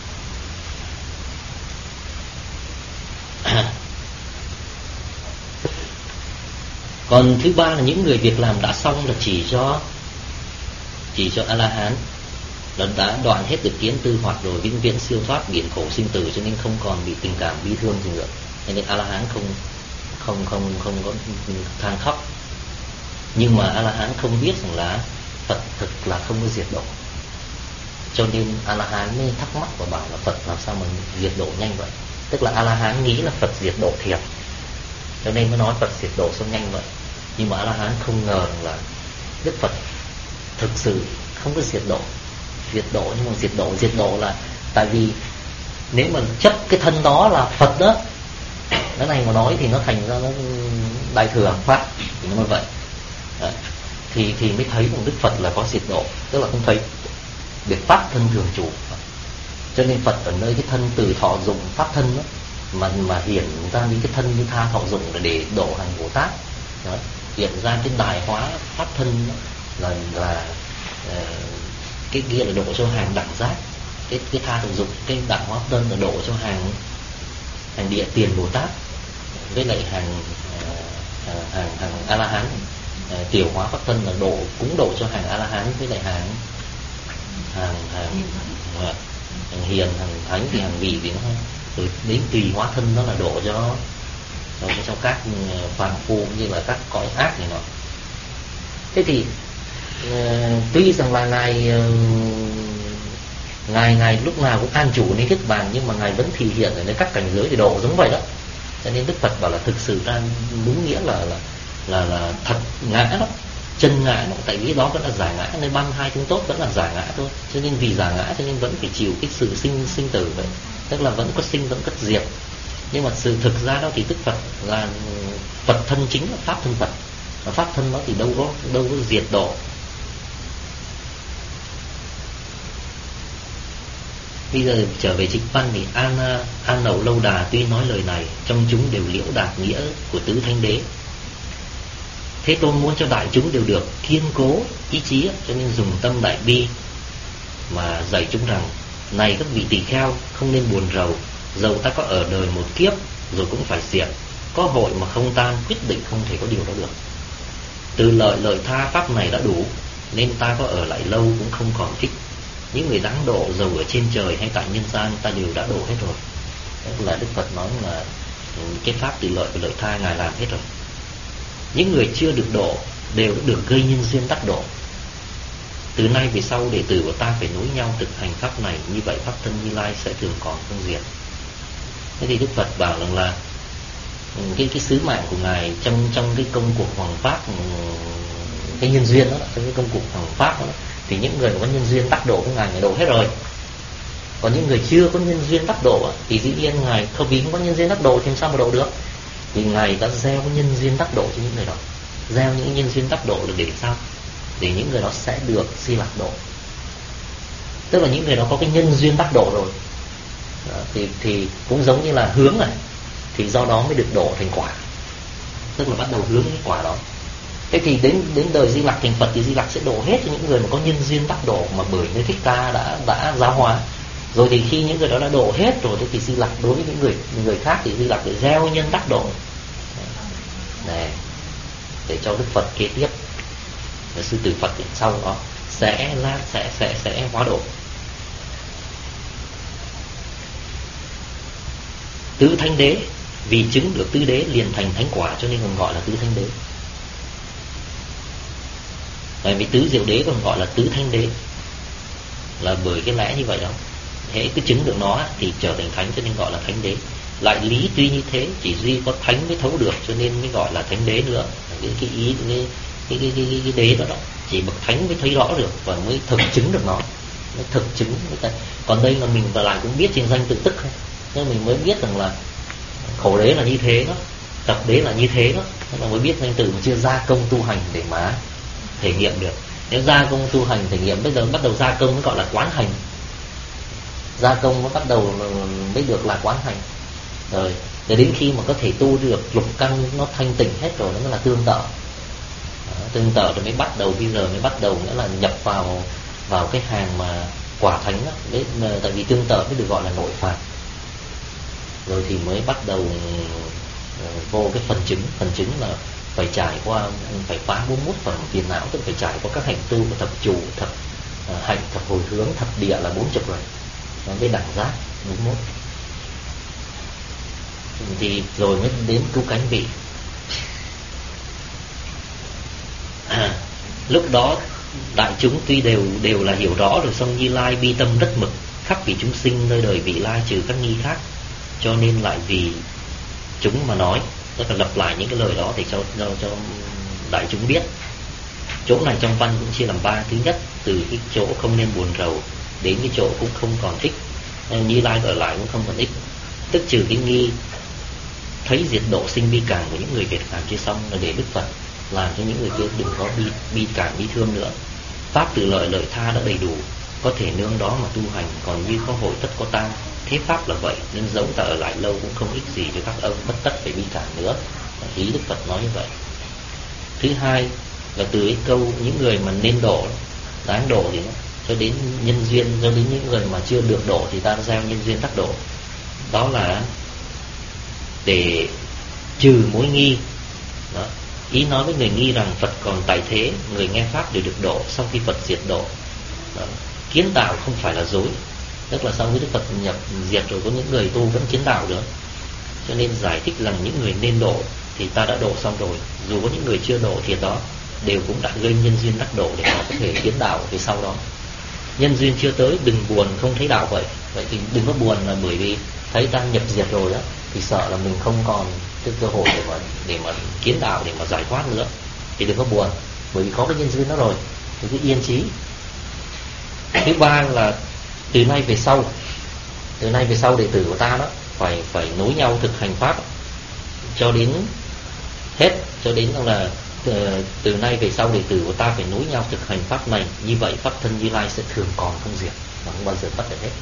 còn thứ ba là những người việc làm đã xong là chỉ cho chỉ cho A-la-hán là đã đoạn hết được kiến tư hoặc rồi, vĩnh viễn siêu thoát biển khổ sinh tử, cho nên không còn bị tình cảm bi thương gì nữa. Cho nên A-la-hán không không không không có than khóc. Nhưng mà A-la-hán không biết rằng là Phật thực là không có diệt độ, cho nên A-la-hán mới thắc mắc và bảo là Phật làm sao mà diệt độ nhanh vậy. Tức là A-la-hán nghĩ là Phật diệt độ thiệt, cho nên mới nói Phật diệt độ sao nhanh vậy. Nhưng mà A-la-hán không ngờ là Đức Phật thực sự không có diệt độ. Diệt độ nhưng mà diệt độ diệt độ là tại vì nếu mà chấp cái thân đó là Phật đó, cái này mà nói thì nó thành ra nó đại thừa pháp, thì nó như vậy. Đấy. Thì thì mới thấy rằng Đức Phật là có diệt độ, tức là không thấy được pháp thân thường trụ. Cho nên Phật ở nơi cái thân từ thọ dụng pháp thân đó, mà mà hiện ra những cái thân như tha thọ dụng là để độ hành Bồ Tát. Đó. Hiện ra cái đại hóa pháp thân đó, là là uh, cái kia là độ cho hàng đẳng giác, cái cái tha thọ dụng, cái đại hóa pháp thân là độ cho hàng hàng địa tiền Bồ Tát, với lại hàng uh, hàng hàng A La Hán. Uh, tiểu hóa pháp thân là độ cũng độ cho hàng A La Hán, với lại hàng hàng hàng, uh, hàng hiền, hàng thánh thì hàng vị thì nó rồi đến tùy hóa thân đó là độ cho cho, cho các phàm phu như là các cõi ác này nọ. Thế thì uh, tuy rằng là ngài uh, ngài ngài lúc nào cũng an trụ nên thiết bàn, nhưng mà ngài vẫn thể hiện ở nơi các cảnh giới để độ giống vậy đó. Cho nên Đức Phật bảo là thực sự ra đúng nghĩa là là là, là thật ngã đó, chân ngã đó, tại vì đó vẫn là giả ngã, nơi ban hai chúng tốt vẫn là giả ngã thôi. Cho nên vì giả ngã cho nên vẫn phải chịu cái sự sinh sinh tử vậy, tức là vẫn có sinh vẫn có diệt. Nhưng mà sự thực ra đó thì Đức Phật là Phật thân chính là pháp thân Phật, và pháp thân đó thì đâu có đâu có diệt độ. Bây giờ trở về trích văn thì An An Nậu Lâu Đà tuy nói lời này, trong chúng đều liễu đạt nghĩa của tứ thánh đế. Thế Tôn muốn cho đại chúng đều được kiên cố ý chí, cho nên dùng tâm đại bi mà dạy chúng rằng: này các vị tỳ kheo, không nên buồn rầu, dầu ta có ở đời một kiếp rồi cũng phải diệt, có hội mà không tan, quyết định không thể có điều đó được. Từ lợi lợi tha pháp này đã đủ, nên ta có ở lại lâu cũng không còn thích. Những người đáng độ dầu ở trên trời hay tại nhân gian ta đều đã độ hết rồi. Đó là Đức Phật nói là cái pháp từ lợi và lợi tha ngài làm hết rồi. Những người chưa được độ đều đã được gây nhân duyên đắc độ. Từ nay về sau đệ tử của ta phải nối nhau thực hành pháp này, như vậy pháp thân Như Lai sẽ thường còn không diệt. Thế thì Đức Phật bảo rằng là cái cái sứ mạng của ngài trong trong cái công cuộc hoàng pháp, cái nhân duyên đó, trong cái công cuộc hoàng pháp đó, thì những người có nhân duyên đắc độ của ngài ngài độ hết rồi. Còn những người chưa có nhân duyên đắc độ thì dĩ nhiên ngài không, vì không có nhân duyên đắc độ thì làm sao mà độ được? Thì ngài đã gieo nhân duyên đắc độ cho những người đó. Gieo những nhân duyên đắc độ là để sao? Để những người đó sẽ được Di Lạc độ. Tức là những người đó có cái nhân duyên đắc độ rồi đó, thì thì cũng giống như là hướng này, thì do đó mới được độ thành quả. Tức là bắt đầu hướng cái quả đó. Thế thì đến đến đời Di Lặc thành Phật thì Di Lặc sẽ độ hết cho những người mà có nhân duyên đắc độ mà bởi nơi Thích Ca đã đã giáo hóa. Rồi thì khi những người đó đã độ hết rồi thì Di Lặc đối với những người người khác thì Di Lặc để gieo nhân đắc độ. Này, để cho Đức Phật kế tiếp, và sư tử Phật sau đó sẽ là sẽ sẽ sẽ hóa độ. Tứ thánh đế vì chứng được tứ đế liền thành thánh quả, cho nên còn gọi là tứ thánh đế. Bởi vì tứ diệu đế còn gọi là tứ thánh đế là bởi cái lẽ như vậy đó. Hễ cứ chứng được nó thì trở thành thánh, cho nên gọi là thánh đế. Lại lý tuy như thế, chỉ duy có thánh mới thấu được, cho nên mới gọi là thánh đế nữa. Cái cái ý cái cái cái, cái, cái đế đó đó. chỉ bậc thánh mới thấy rõ được và mới thực chứng được nó, mới thực chứng cái. Còn đây là mình và lại cũng biết trên danh tự tức thôi, nên mình mới biết rằng là khổ đế là như thế đó, tập đế là như thế đó, nên là mới biết danh tự mà chưa gia công tu hành để mà thể nghiệm được. Nếu gia công tu hành thể nghiệm, bây giờ bắt đầu gia công mới gọi là quán hành, gia công nó bắt đầu mới được là quán hành rồi. Để đến khi mà có thể tu được lục căn nó thanh tịnh hết rồi, nó mới là tương tự. Đó, tương tự rồi mới bắt đầu, bây giờ mới bắt đầu nghĩa là nhập vào vào cái hàng mà quả thánh đó. Đấy, tại vì tương tự mới được gọi là nội phàm. Rồi thì mới bắt đầu uh, vô cái phần chứng. Phần chứng là phải trải qua, phải phá bốn mươi mốt phần phiền não, tức phải trải qua các hành tu của thập trụ, thập uh, hạnh, thập hồi hướng, thập địa là bốn chục rồi. Nó mới đẳng giác bốn mươi mốt. Thì rồi mới đến cứu cánh vị. À, lúc đó đại chúng tuy đều đều là hiểu rõ rồi, song Như Lai bi tâm rất mực, khắc vì chúng sinh nơi đời vị lai trừ các nghi khác, cho nên lại vì chúng mà nói, tức là lặp lại những cái lời đó để cho cho, cho đại chúng biết. Chỗ này trong văn cũng chia làm ba. Thứ nhất, từ cái chỗ không nên buồn rầu đến cái chỗ cũng không còn ích, Như Lai ở lại cũng không còn ích, tức trừ cái nghi thấy diệt độ sinh bi cảm của những người Việt Nam chưa xong, là để Đức Phật làm cho những người kia đừng có bi, bi cảm bi thương nữa. Pháp từ lợi lợi tha đã đầy đủ, có thể nương đó mà tu hành, còn như có hội tất có tan. Thế pháp là vậy, nên dẫu ta ở lại lâu cũng không ích gì cho các ông, bất tất phải bi cảm nữa. Ý Đức Phật nói như vậy. Thứ hai là từ cái câu những người mà nên độ, đáng độ thì nó cho đến nhân duyên, cho đến những người mà chưa được độ thì ta gieo nhân duyên tác độ. Đó là để trừ mối nghi. Đó. Ý nói với người nghi rằng Phật còn tại thế, người nghe pháp đều được độ sau khi Phật diệt độ. Đó. Kiến tạo không phải là dối, tức là sau khi Đức Phật nhập diệt rồi có những người tu vẫn kiến tạo nữa. Cho nên giải thích rằng những người nên độ thì ta đã độ xong rồi, dù có những người chưa độ thì đó đều cũng đã gây nhân duyên đắc độ để họ có thể kiến tạo về sau đó. Nhân duyên chưa tới đừng buồn không thấy đạo vậy. Vậy thì đừng có buồn là bởi vì thấy ta nhập diệt rồi đó, thì sợ là mình không còn cái cơ hội để mà để mà kiến đạo, để mà giải thoát nữa, thì đừng có buồn, bởi vì có cái nhân duyên đó rồi thì cứ yên trí. Thứ ba là từ nay về sau, từ nay về sau đệ tử của ta đó phải phải nối nhau thực hành pháp cho đến hết, cho đến là từ, từ nay về sau đệ tử của ta phải nối nhau thực hành pháp này, như vậy pháp thân Như Lai sẽ thường còn không diệt và không bao giờ mất được hết.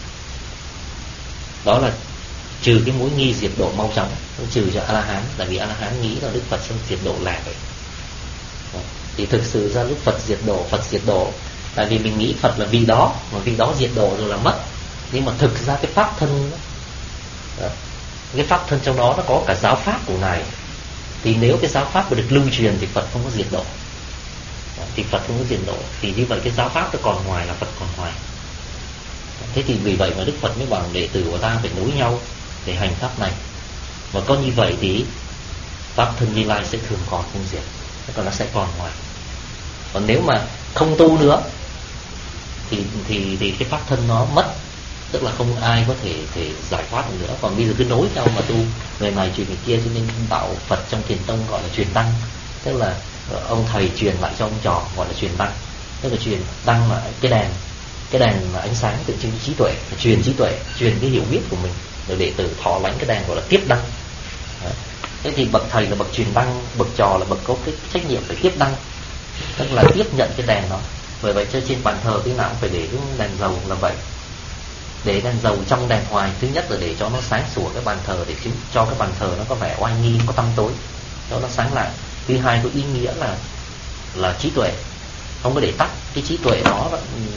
Đó là trừ cái mối nghi diệt độ mau chóng, trừ cho A-la-hán, tại vì A-la-hán nghĩ là Đức Phật sẽ diệt độ là vậy. Đó. Thì thực sự ra lúc Phật diệt độ, Phật diệt độ tại vì mình nghĩ Phật là vì đó, mà vì đó diệt độ rồi là mất. Nhưng mà thực ra cái pháp thân đó, đó, cái pháp thân trong đó nó có cả giáo pháp của Ngài. Thì nếu cái giáo pháp mà được lưu truyền thì Phật không có diệt độ, đó, thì Phật không có diệt độ, thì như vậy cái giáo pháp nó còn ngoài là Phật còn ngoài. Thế thì vì vậy mà Đức Phật mới bảo đệ tử của ta phải nối nhau để hành pháp này. Và có như vậy thì pháp thân Như Lai sẽ thường còn không diệt, còn nó sẽ còn ngoài. Còn nếu mà không tu nữa thì thì thì cái pháp thân nó mất, tức là không ai có thể thể giải thoát được nữa. Còn bây giờ cứ nối nhau mà tu, người này truyền người kia, cho nên đạo Phật trong Thiền tông gọi là truyền tăng, tức là ông thầy truyền lại cho ông trò gọi là truyền tăng. Tức là truyền tăng là cái đèn, cái đèn là ánh sáng tự chứng trí tuệ, truyền trí tuệ, truyền cái hiểu biết của mình, rồi đệ tử thọ lãnh cái đèn gọi là tiếp đăng. Đấy. Thế thì bậc thầy là bậc truyền đăng, bậc trò là bậc có cái trách nhiệm phải tiếp đăng, tức là tiếp nhận cái đèn đó. Bởi vậy cho trên bàn thờ cái nào cũng phải để cái đèn dầu là vậy. Để đèn dầu trong đèn hoài, thứ nhất là để cho nó sáng sủa cái bàn thờ, để cho cái bàn thờ nó có vẻ oai nghi, có tăm tối, cho nó sáng lại. Thứ hai có ý nghĩa là là trí tuệ, không có để tắt cái trí tuệ đó,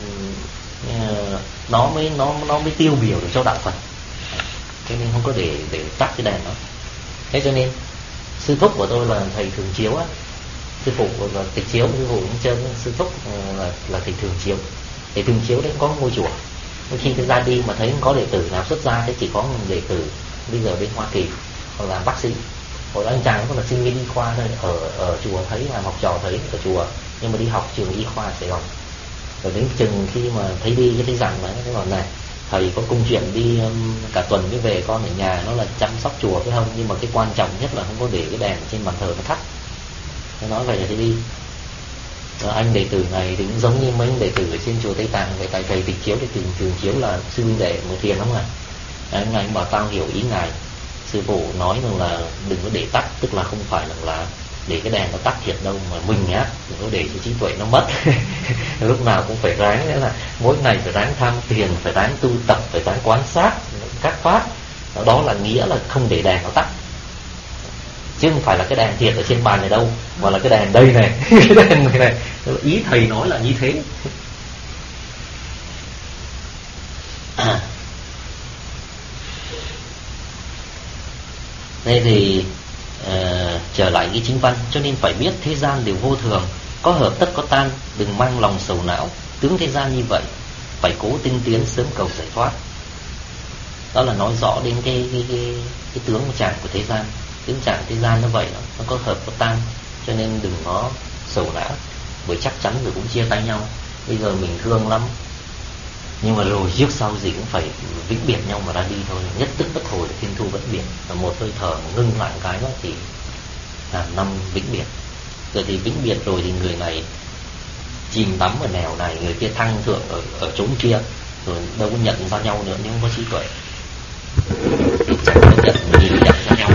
nó mới nó nó mới tiêu biểu được cho đạo Phật. Cho nên không có để để tắt cái đèn đó. Thế cho nên sư thúc của tôi là thầy Thường Chiếu á, sư phụ là Tịch Chiếu, sư phụ cũng chân, sư thúc là là thầy Thường Chiếu. Thầy Thường Chiếu đấy có ngôi chùa. Khi tôi ra đi mà thấy không có đệ tử nào xuất gia, thế chỉ có một đệ tử bây giờ bên Hoa Kỳ hoặc là bác sĩ. Hồi đó anh chàng cũng là sinh viên y khoa thôi, ở ở chùa thấy là học trò thấy ở chùa, nhưng mà đi học trường y khoa Sài Gòn. Rồi đến chừng khi mà thấy đi cái thấy rằng mà cái bảo này thầy có công chuyện đi um, cả tuần mới về, con ở nhà nó là chăm sóc chùa phải không, nhưng mà cái quan trọng nhất là không có để cái đèn trên bàn thờ nó thắt. Nó nói vậy là thì đi. Rồi anh đệ tử này thì cũng giống như mấy đệ tử ở trên chùa Tây Tạng, về tại thầy Tịch Chiếu thì thường thường chiếu là sư huynh đệ một thiền lắm à. Anh anh bảo tao hiểu ý ngài, sư phụ nói rằng là đừng có để tắt, tức là không phải là là để cái đèn nó tắt thiệt đâu, mà mình á đừng có để cho trí tuệ nó mất. Lúc nào cũng phải ráng, nghĩa là mỗi ngày phải ráng tham thiền, phải ráng tu tập, phải ráng quan sát các pháp. Đó là nghĩa là không để đèn nó tắt, chứ không phải là cái đèn thiệt ở trên bàn này đâu, mà là cái đèn đây này. Cái đèn này này, ý thầy nói là như thế. À. Đây thì uh, trở lại cái chính văn, cho nên phải biết thế gian đều vô thường, có hợp tất có tan, đừng mang lòng sầu não. Tướng thế gian như vậy, phải cố tinh tiến sớm cầu giải thoát. Đó là nói rõ đến cái cái cái, cái tướng trạng của thế gian. Tướng trạng thế gian nó vậy đó, nó có hợp có tan, cho nên đừng có sầu não, bởi chắc chắn rồi cũng chia tay nhau. Bây giờ mình thương lắm, nhưng mà rồi trước sau gì cũng phải vĩnh biệt nhau mà ra đi thôi. Nhất tức bất hồi, thiên thu bất biệt. Và một hơi thở mà ngưng lại cái đó thì ngàn năm vĩnh biệt. Rồi thì vĩnh biệt rồi thì người này chìm đắm ở nẻo này, người kia thăng thượng ở ở chốn kia, rồi đâu có nhận ra nhau nữa nếu không có trí tuệ. Thì chẳng có nhận nhìn nhận ra nhau.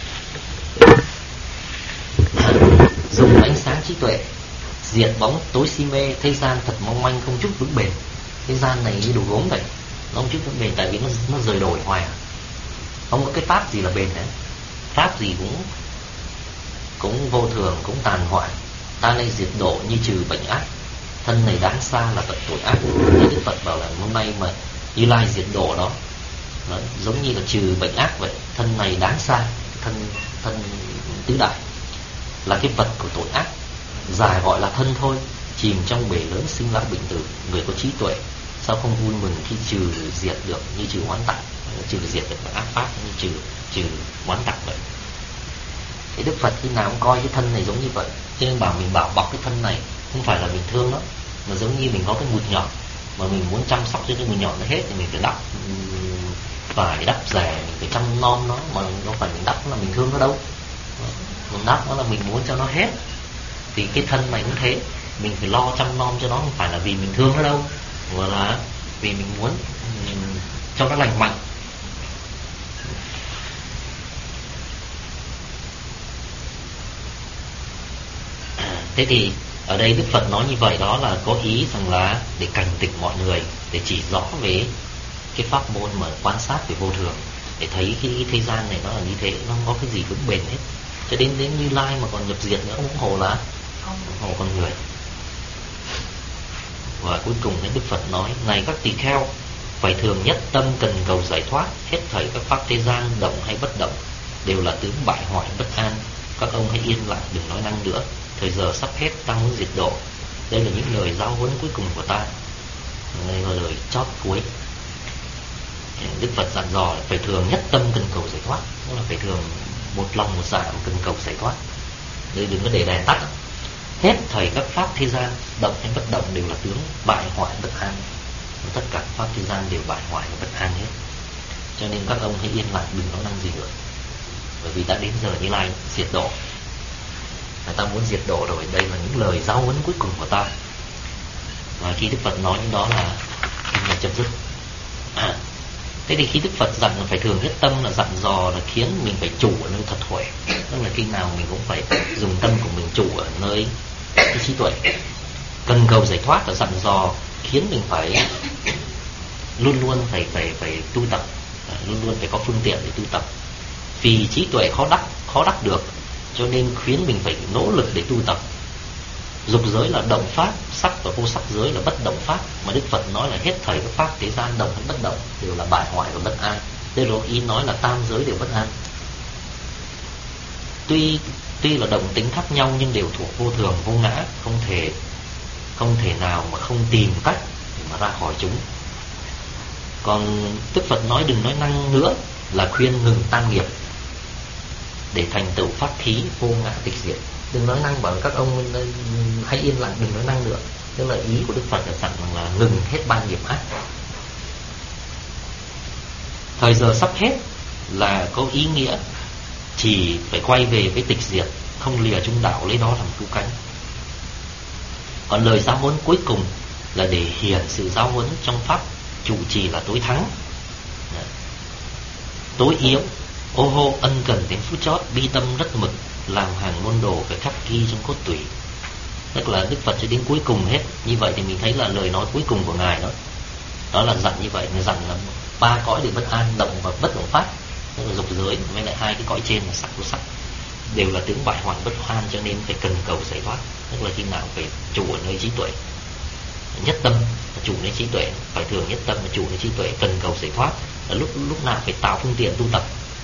Dùng ánh sáng trí tuệ diệt bóng tối si mê. Thế gian thật mong manh, không chút vững bền. Thế gian này như đồ gốm vậy, nó không chút vững bền, tại vì nó nó rời đổi hoài à. Không có cái pháp gì là bền hết, pháp gì cũng cũng vô thường, cũng tàn hoại. Ta nay diệt độ như trừ bệnh ác, thân này đáng xa là tận tội ác. Như Đức Phật bảo là hôm nay mà Như Lai diệt độ đó, nó giống như là trừ bệnh ác vậy. Thân này đáng xa, thân thân tứ đại là cái vật của tội ác, dài gọi là thân thôi, chìm trong bể lớn sinh lão bệnh tử. Người có trí tuệ sao không vui mừng khi trừ diệt được như trừ oán tặc, trừ diệt được ác pháp như trừ trừ oán tặc vậy. Thì Đức Phật khi nào cũng coi cái thân này giống như vậy, cho nên bảo mình bảo bọc cái thân này không phải là mình thương nó, mà giống như mình có cái mụt nhọn mà mình muốn chăm sóc cho cái mụt nhọn nó hết thì mình phải đắp vải, đắp rẻ, mình phải chăm nom nó, mà không phải mình đắp là mình thương nó đâu. Mình đắp nó là mình muốn cho nó hết. Thì cái thân này cũng thế, mình phải lo chăm nom cho nó, không phải là vì mình thương nó đâu, mà là vì mình muốn mình cho nó lành mạnh. À, thế thì ở đây Đức Phật nói như vậy đó là có ý rằng là để cảnh tỉnh mọi người, để chỉ rõ về cái pháp môn mà quan sát về vô thường, để thấy cái thế gian này nó là như thế, nó không có cái gì vững bền hết. Cho đến đến Như Lai mà còn nhập diệt nữa, cũng hồ là hồ con người. Và cuối cùng đến Đức Phật nói: này các tỳ kheo, phải thường nhất tâm cần cầu giải thoát. Hết thảy các pháp thế gian, động hay bất động, đều là tướng bại hoại bất an. Các ông hãy yên lặng, đừng nói năng nữa. Thời giờ sắp hết, ta muốn diệt độ. Đây là những lời giáo huấn cuối cùng của ta. Đây là lời chót cuối. Đức Phật dặn dò phải thường nhất tâm cần cầu giải thoát, tức là phải thường một lòng một dạ cần cầu giải thoát. Đây đừng có để đèn tắt. Hết thảy các pháp thế gian, động hay bất động, đều là tướng bại hoại bất an. Tất cả các pháp thế gian đều bại hoại và bất an hết. Cho nên các ông hãy yên lặng, đừng nói năng gì nữa. Bởi vì đã đến giờ Như Lai diệt độ, người ta muốn diệt độ rồi. Đây là những lời giáo huấn cuối cùng của ta. Và khi Đức Phật nói những đó là là chấm dứt. À, thế thì khi Đức Phật dặn là phải thường nhất tâm, là dặn dò là khiến mình phải chủ ở nơi thật huệ. Tức là khi nào mình cũng phải dùng tâm của mình chủ ở nơi cái trí tuệ. Cần cầu giải thoát là dặn dò khiến mình phải luôn luôn phải phải phải tu tập, luôn luôn phải có phương tiện để tu tập. Vì trí tuệ khó đắc khó đắc được, cho nên khuyến mình phải nỗ lực để tu tập. Dục giới là động pháp, sắc và vô sắc giới là bất động pháp. Mà Đức Phật nói là hết thảy các pháp thế gian, động hay bất động, đều là bại hoại và bất an. Đây là ý nói là tam giới đều bất an. Tuy tuy là động tính khác nhau nhưng đều thuộc vô thường, vô ngã, không thể không thể nào mà không tìm cách để mà ra khỏi chúng. Còn Đức Phật nói đừng nói năng nữa là khuyên ngừng tam nghiệp để thành tựu pháp thí vô ngã tịch diệt. Đừng nói năng, bảo các ông hãy yên lặng, đừng nói năng nữa. Tức là ý của Đức Phật là dặn là ngừng hết ba nghiệp ác. Thời giờ sắp hết là có ý nghĩa chỉ phải quay về với tịch diệt, không lìa trung đạo lấy đó làm cứu cánh. Còn lời giáo huấn cuối cùng là để hiển sự giáo huấn trong pháp trụ trì là tối thắng, tối yếu, ô hô ân cần đến phút chót, bi tâm rất mực, làm hàng môn đồ phải khắc ghi trong cốt tủy. Tức là Đức Phật cho đến cuối cùng hết. Như vậy thì mình thấy là lời nói cuối cùng của Ngài đó, đó là dặn như vậy, dặn là ba cõi đều bất an, động và bất động pháp, tức là dục giới với lại hai cái cõi trên là sắc vô sắc, đều là tướng bại hoại bất hoan, cho nên phải cần cầu giải thoát. Tức là khi nào phải trụ ở nơi trí tuệ, nhất tâm trụ nơi trí tuệ, phải thường nhất tâm trụ nơi trí tuệ, cần cầu giải thoát. Là lúc lúc nào phải tạo phương tiện tu tập,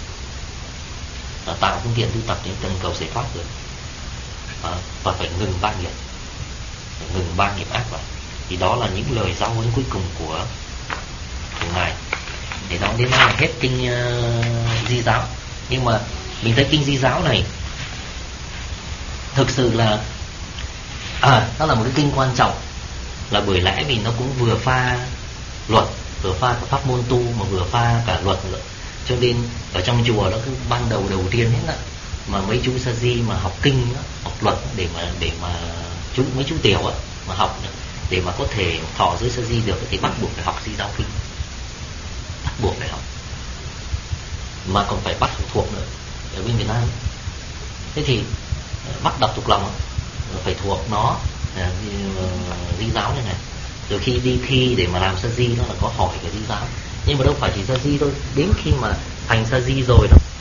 là tạo phương tiện tu tập để cần cầu giải thoát được. À, và phải ngừng ba nghiệp, phải ngừng ba nghiệp ác vào. Thì đó là những lời giáo huấn cuối cùng của của Ngài. Để đó đến nay là hết kinh uh, Di Giáo. Nhưng mà mình thấy kinh Di Giáo này thực sự là à, nó là một cái kinh quan trọng, là bởi lẽ vì nó cũng vừa pha luật, vừa pha cả pháp môn tu, mà vừa pha cả luật nữa. Cho nên ở trong chùa nó cứ ban đầu đầu tiên hết á, mà mấy chú sa di mà học kinh á, học luật để mà để mà chú mấy chú tiểu á mà học để mà có thể thọ giới sa di được thì bắt buộc phải học Di Giáo kinh, bắt buộc phải học, mà còn phải bắt học thuộc nữa ở bên Việt Nam. Thế thì bắt đọc thuộc lòng, phải thuộc nó, Di Giáo này này. Rồi khi đi thi để mà làm sa di nó là có hỏi cái Di Giáo, nhưng mà đâu phải chỉ sa di thôi, đến khi mà thành sa di rồi đó